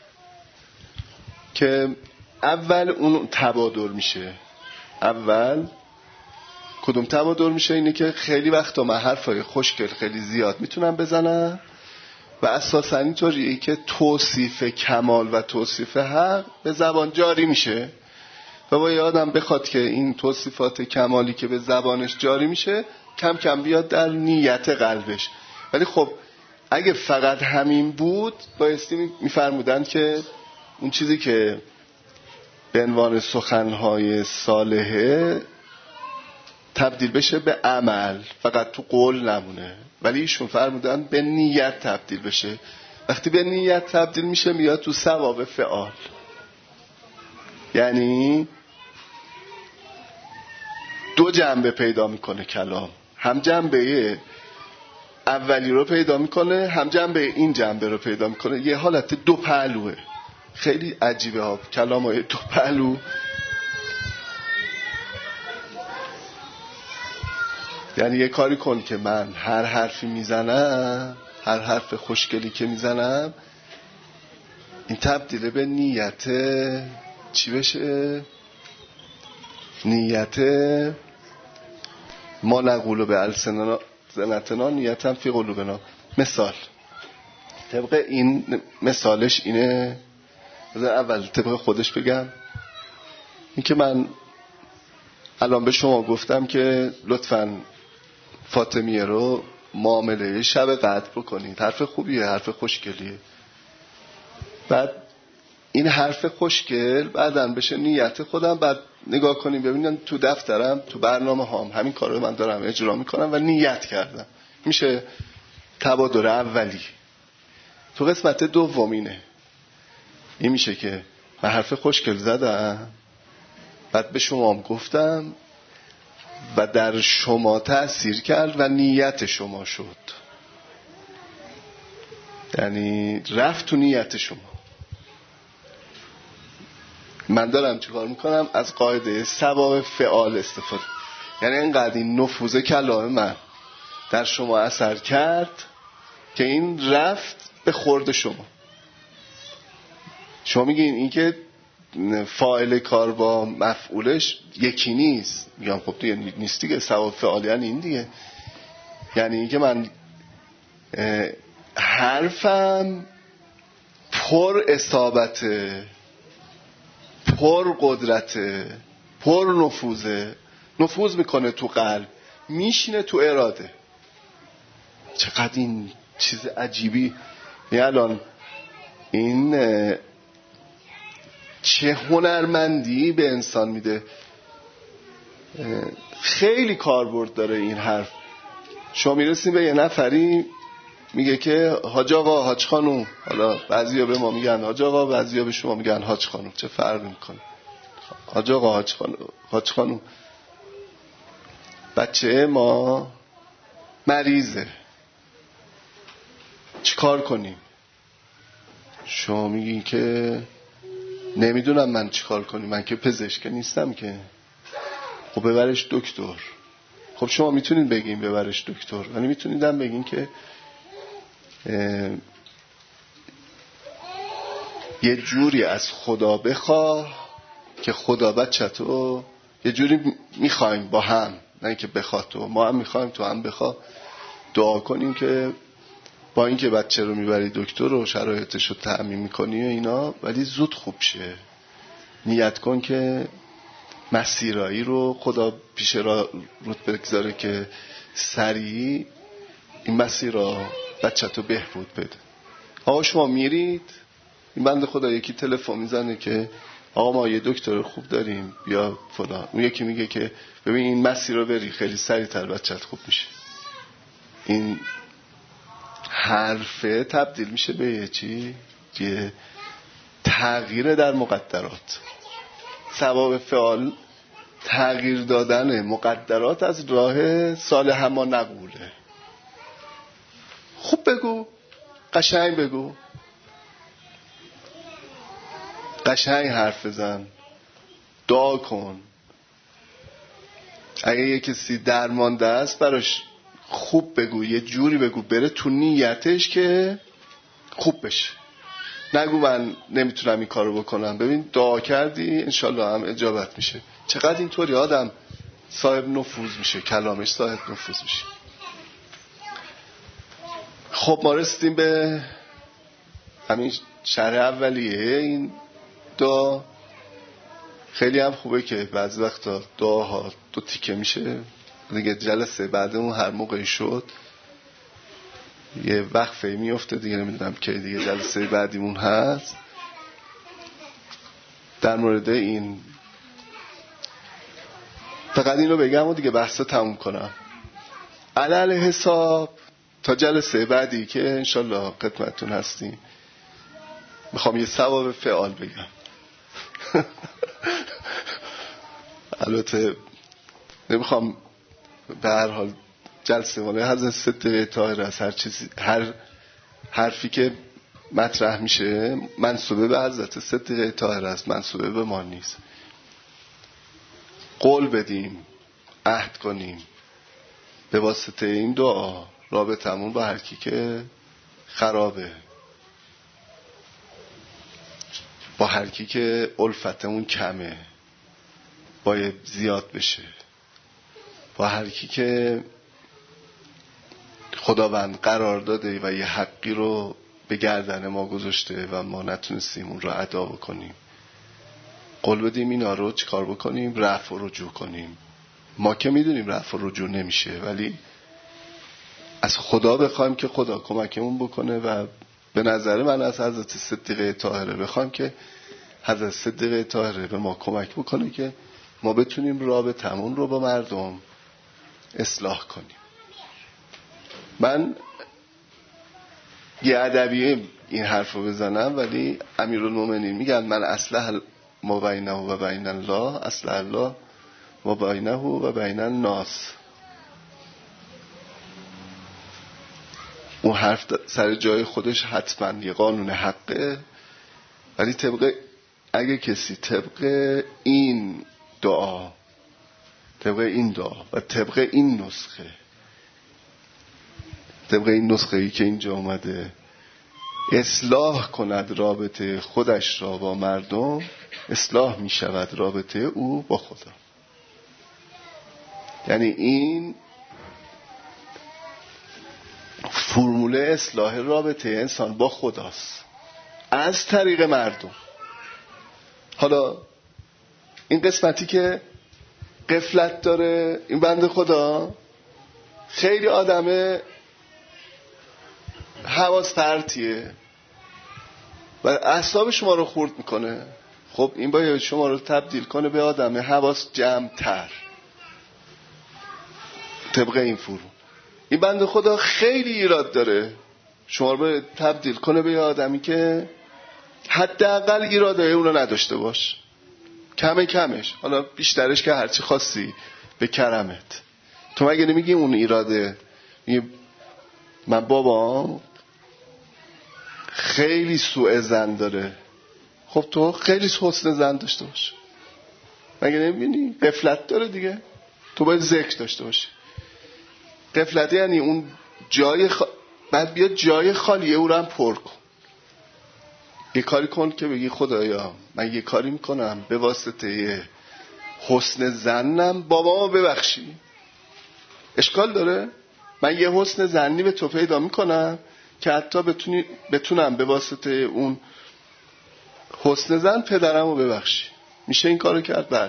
[SPEAKER 1] که اول اون تبادر میشه. اول کدوم تبادر میشه؟ اینه که خیلی وقتا من حرفای خوشگل خیلی زیاد میتونم بزنم و اساسا اینطوریه که توصیف کمال و توصیف حق به زبان جاری میشه و با آدم بخواد که این توصیفات کمالی که به زبانش جاری میشه کم کم بیاد در نیت قلبش. ولی خب اگه فقط همین بود بایستی میفرمودن که اون چیزی که به عنوان سخنهای صالحه تبدیل بشه به عمل، فقط تو قول نمونه. ولی ایشون فرمودن به نیت تبدیل بشه. وقتی به نیت تبدیل میشه میاد تو ثواب فعال. یعنی دو جنبه پیدا میکنه کلام، هم جنبه اولی رو پیدا میکنه، هم جنبه این جنبه رو پیدا میکنه. یه حالت دو پهلوه. خیلی عجیبه ها کلام های دو پهلو. یعنی یه کاری کن که من هر حرفی میزنم، هر حرف خوشگلی که میزنم این تبدیل به نیت چی بشه؟ نیت ما نقول به السنتنا نیتم فی قلوبنا. مثال طبق این مثالش اینه، اول طبق خودش بگم. این که من الان به شما گفتم که لطفاً فاطمیه رو معامله شب قدر بکنید، حرف خوبیه، حرف خوشگلیه. بعد این حرف خوشگل بعدن بشه نیت خودم. بعد نگاه کنیم ببینن تو دفترم تو برنامه هام همین کار رو من دارم اجرا میکنم و نیت کردم. میشه تبادر اولی. تو قسمت دومینه این میشه که من حرف خوشگل زدم، بعد به شما هم گفتم و در شما تأثیر کرد و نیت شما شد، یعنی رفت تو نیت شما. من دارم چیکار میکنم؟ از قاعده سبب فعال استفاده. یعنی اینقدر این نفوذ کلام من در شما اثر کرد که این رفت به خورد شما. شما میگین این که فاعل کار با مفعولش یکی نیست. میگم خب دیگه نیست دیگه، سبب فعال یعنی این دیگه. یعنی این که من حرفم پر اصابته، پر قدرته، پر نفوذه، نفوذ میکنه تو قلب، میشینه تو اراده. چقدر این چیز عجیبی. یعنی الان این چه هنرمندی به انسان میده. خیلی کاربرد داره این حرف. شما میرسیم به یه نفری میگه که حاج آقا، حاج خانوم، حالا بعضیا به ما میگن حاج آقا، بعضیا به شما میگن حاج خانوم، چه فرق میکنه؟ حاج آقا، حاج خانوم، حاج خانوم، بچه ما مریضه، چی کار کنیم؟ شما میگین که نمیدونم من چی کار کنیم، من که پزشک نیستم که. خب ببرش دکتر. خب شما میتونید بگین ببرش دکتر، ولی میتونید هم بگین که یه جوری از خدا بخواه که خدا بچه‌تو یه جوری میخوایم با هم، نه اینکه بخواد تو، ما هم میخوایم تو هم بخواه. دعا کنیم که با اینکه بچه رو میبری دکتر و شرایطش رو تأمین میکنی و اینا، ولی زود خوب شه. نیت کن که مسیرایی رو خدا پیش را رود بگذاره که سریع این مسیر را بچه تو بهبود بده. آقا شما میرید، این بنده خدا یکی تلفن میزنه که آقا ما یه دکتر خوب داریم بیا فلان. اون یکی میگه که ببین این مسیر رو بری خیلی سریعتر بچت خوب میشه. این حرفه تبدیل میشه به یه چی؟ یه تغییر در مقدرات. سبب فعال تغییر دادن مقدرات از راه صالح ما نقوله. خوب بگو، قشنگ بگو، قشنگ حرف بزن، دعا کن. اگه یه کسی درمانده است براش خوب بگو، یه جوری بگو بره تو نیتش که خوب بشه. نگو من نمیتونم این کارو بکنم، ببین دعا کردی انشالله هم اجابت میشه. چقدر اینطوری آدم صاحب نفوذ میشه، کلامش صاحب نفوذ میشه. خب ما رسیدیم به همین شرح اولیه این دعا. خیلی هم خوبه که بعضی وقتا دعاها دو تیکه میشه دیگه. جلسه بعدمون هر موقعی شد یه وقفه میفته دیگه، نمیدونم که دیگه جلسه بعدیمون هست در مورد این. فقط این رو بگم و دیگه بحثا تموم کنم. علل حساب تا جلسه بعدی که انشالله خدمتتون هستیم میخوام یه ثواب فعال بگم. البته نمیخوام به هر حال جلسه ماله حضرت صدیقه طاهره از هر چیزی، هر حرفی که مطرح میشه منسوبه به حضرت صدیقه طاهره است، منسوبه به ما نیست. قول بدیم، عهد کنیم به واسطه این دعا رابطمون با هر کی که خرابه با هر کی که الفتمون کمه باید زیاد بشه، با هر کی که خداوند قرار داده و یه حقی رو به گردن ما گذاشته و ما نتونستیم اون رو ادا بکنیم، قول بدیم اینا رو چیکار بکنیم؟ رفع و رجوع کنیم. ما که میدونیم رفع و رجوع نمیشه، ولی از خدا بخوایم که خدا کمکمون بکنه و به نظر من از حضرت صدیقه طاهره بخوایم که حضرت صدیقه طاهره به ما کمک بکنه که ما بتونیم رابطمون رو با مردم اصلاح کنیم. من یه ادبیه این حرف رو بزنم، ولی امیرالمومنین میگن من اصلح ما بینه و بین الله اصلح الله و بینه و بین الناس. اون حرف سر جای خودش حتما یه قانون حقه، ولی طبق اگه کسی طبق این دعا طبق این دعا و طبق این نسخه طبق این نسخه ای که اینجا اومده اصلاح کند رابطه خودش را با مردم، اصلاح می شود رابطه او با خدا. یعنی این فرموله اصلاح رابطه انسان با خداست از طریق مردم. حالا این قسمتی که غفلت داره این بنده خدا، خیلی آدم حواس پرتیه و اعصاب شما رو خورد میکنه. خب این باید شما رو تبدیل کنه به آدم حواس جمع تر طبق این فرو. این بنده خدا خیلی ایراد داره، شما رو باید تبدیل کنه به آدمی که حداقل ایرادای اون رو نداشته باش، کمه کمش، حالا بیشترش که هرچی خواستی به کرمت. تو مگه نمیگی اون ایراده؟ میگه من بابام خیلی سوء ظن داره. خب تو خیلی حسن ظن داشته باش. مگه نمیبینی؟ غفلت داره دیگه. تو باید ذکر داشته باشی. غفلت یعنی اون جای خ... بعد بیاد جای خالیه او رو هم پر کن. یه کاری کن که بگی خدایا من یه کاری میکنم به واسطه حسن ظنم بابامو ببخشی. اشکال داره؟ من یه حسن ظنی به تو پیدا میکنم که حتی بتونی بتونم به واسطه اون حسن ظن پدرمو ببخشی. میشه این کارو کرد؟ بله.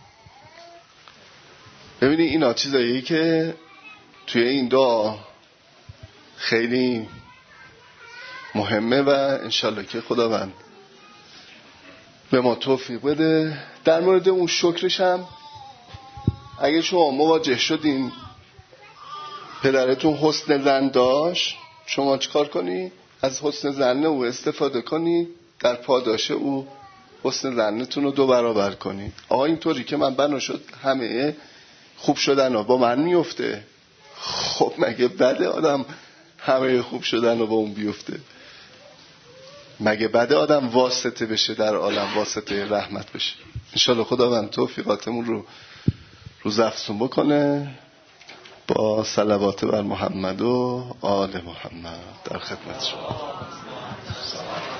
[SPEAKER 1] ببینی اینا چیزاییه که توی این دعا خیلی مهمه و انشالله که خداوند به ما توفیق بده. در مورد اون شکرش هم اگه شما مواجه شدین پدرتون حسن ظن داشت، شما چیکار کنی؟ از حسن ظن او استفاده کنی، در پاداش او حسن ظنتون رو دو برابر کنی. آقا اینطوری که من بنا شد همه خوب شدن ها با من میفته. خب مگه بده آدم همه خوب شدن ها با اون بیفته؟ مگه بده آدم واسطه بشه در عالم، واسطه رحمت بشه؟ انشالله خداوند توفیقاتمون رو روز افزون بکنه. با صلوات بر محمد و آل محمد در خدمت شما.